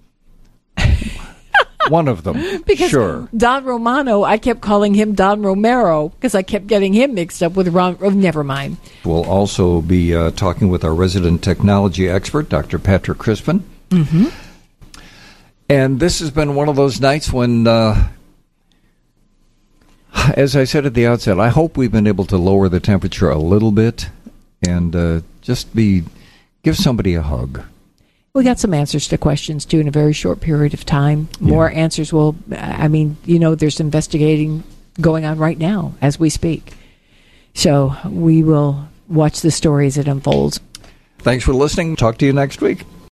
One of them. Because sure. Don Romano, I kept calling him Don Romero because I kept getting him mixed up with Ron. Oh, never mind. We'll also be talking with our resident technology expert, Dr. Patrick Crispin. Mm-hmm. And this has been one of those nights when, as I said at the outset, I hope we've been able to lower the temperature a little bit and just give somebody a hug. We got some answers to questions, too, in a very short period of time. More answers will, there's investigating going on right now as we speak. So we will watch the story as it unfolds. Thanks for listening. Talk to you next week.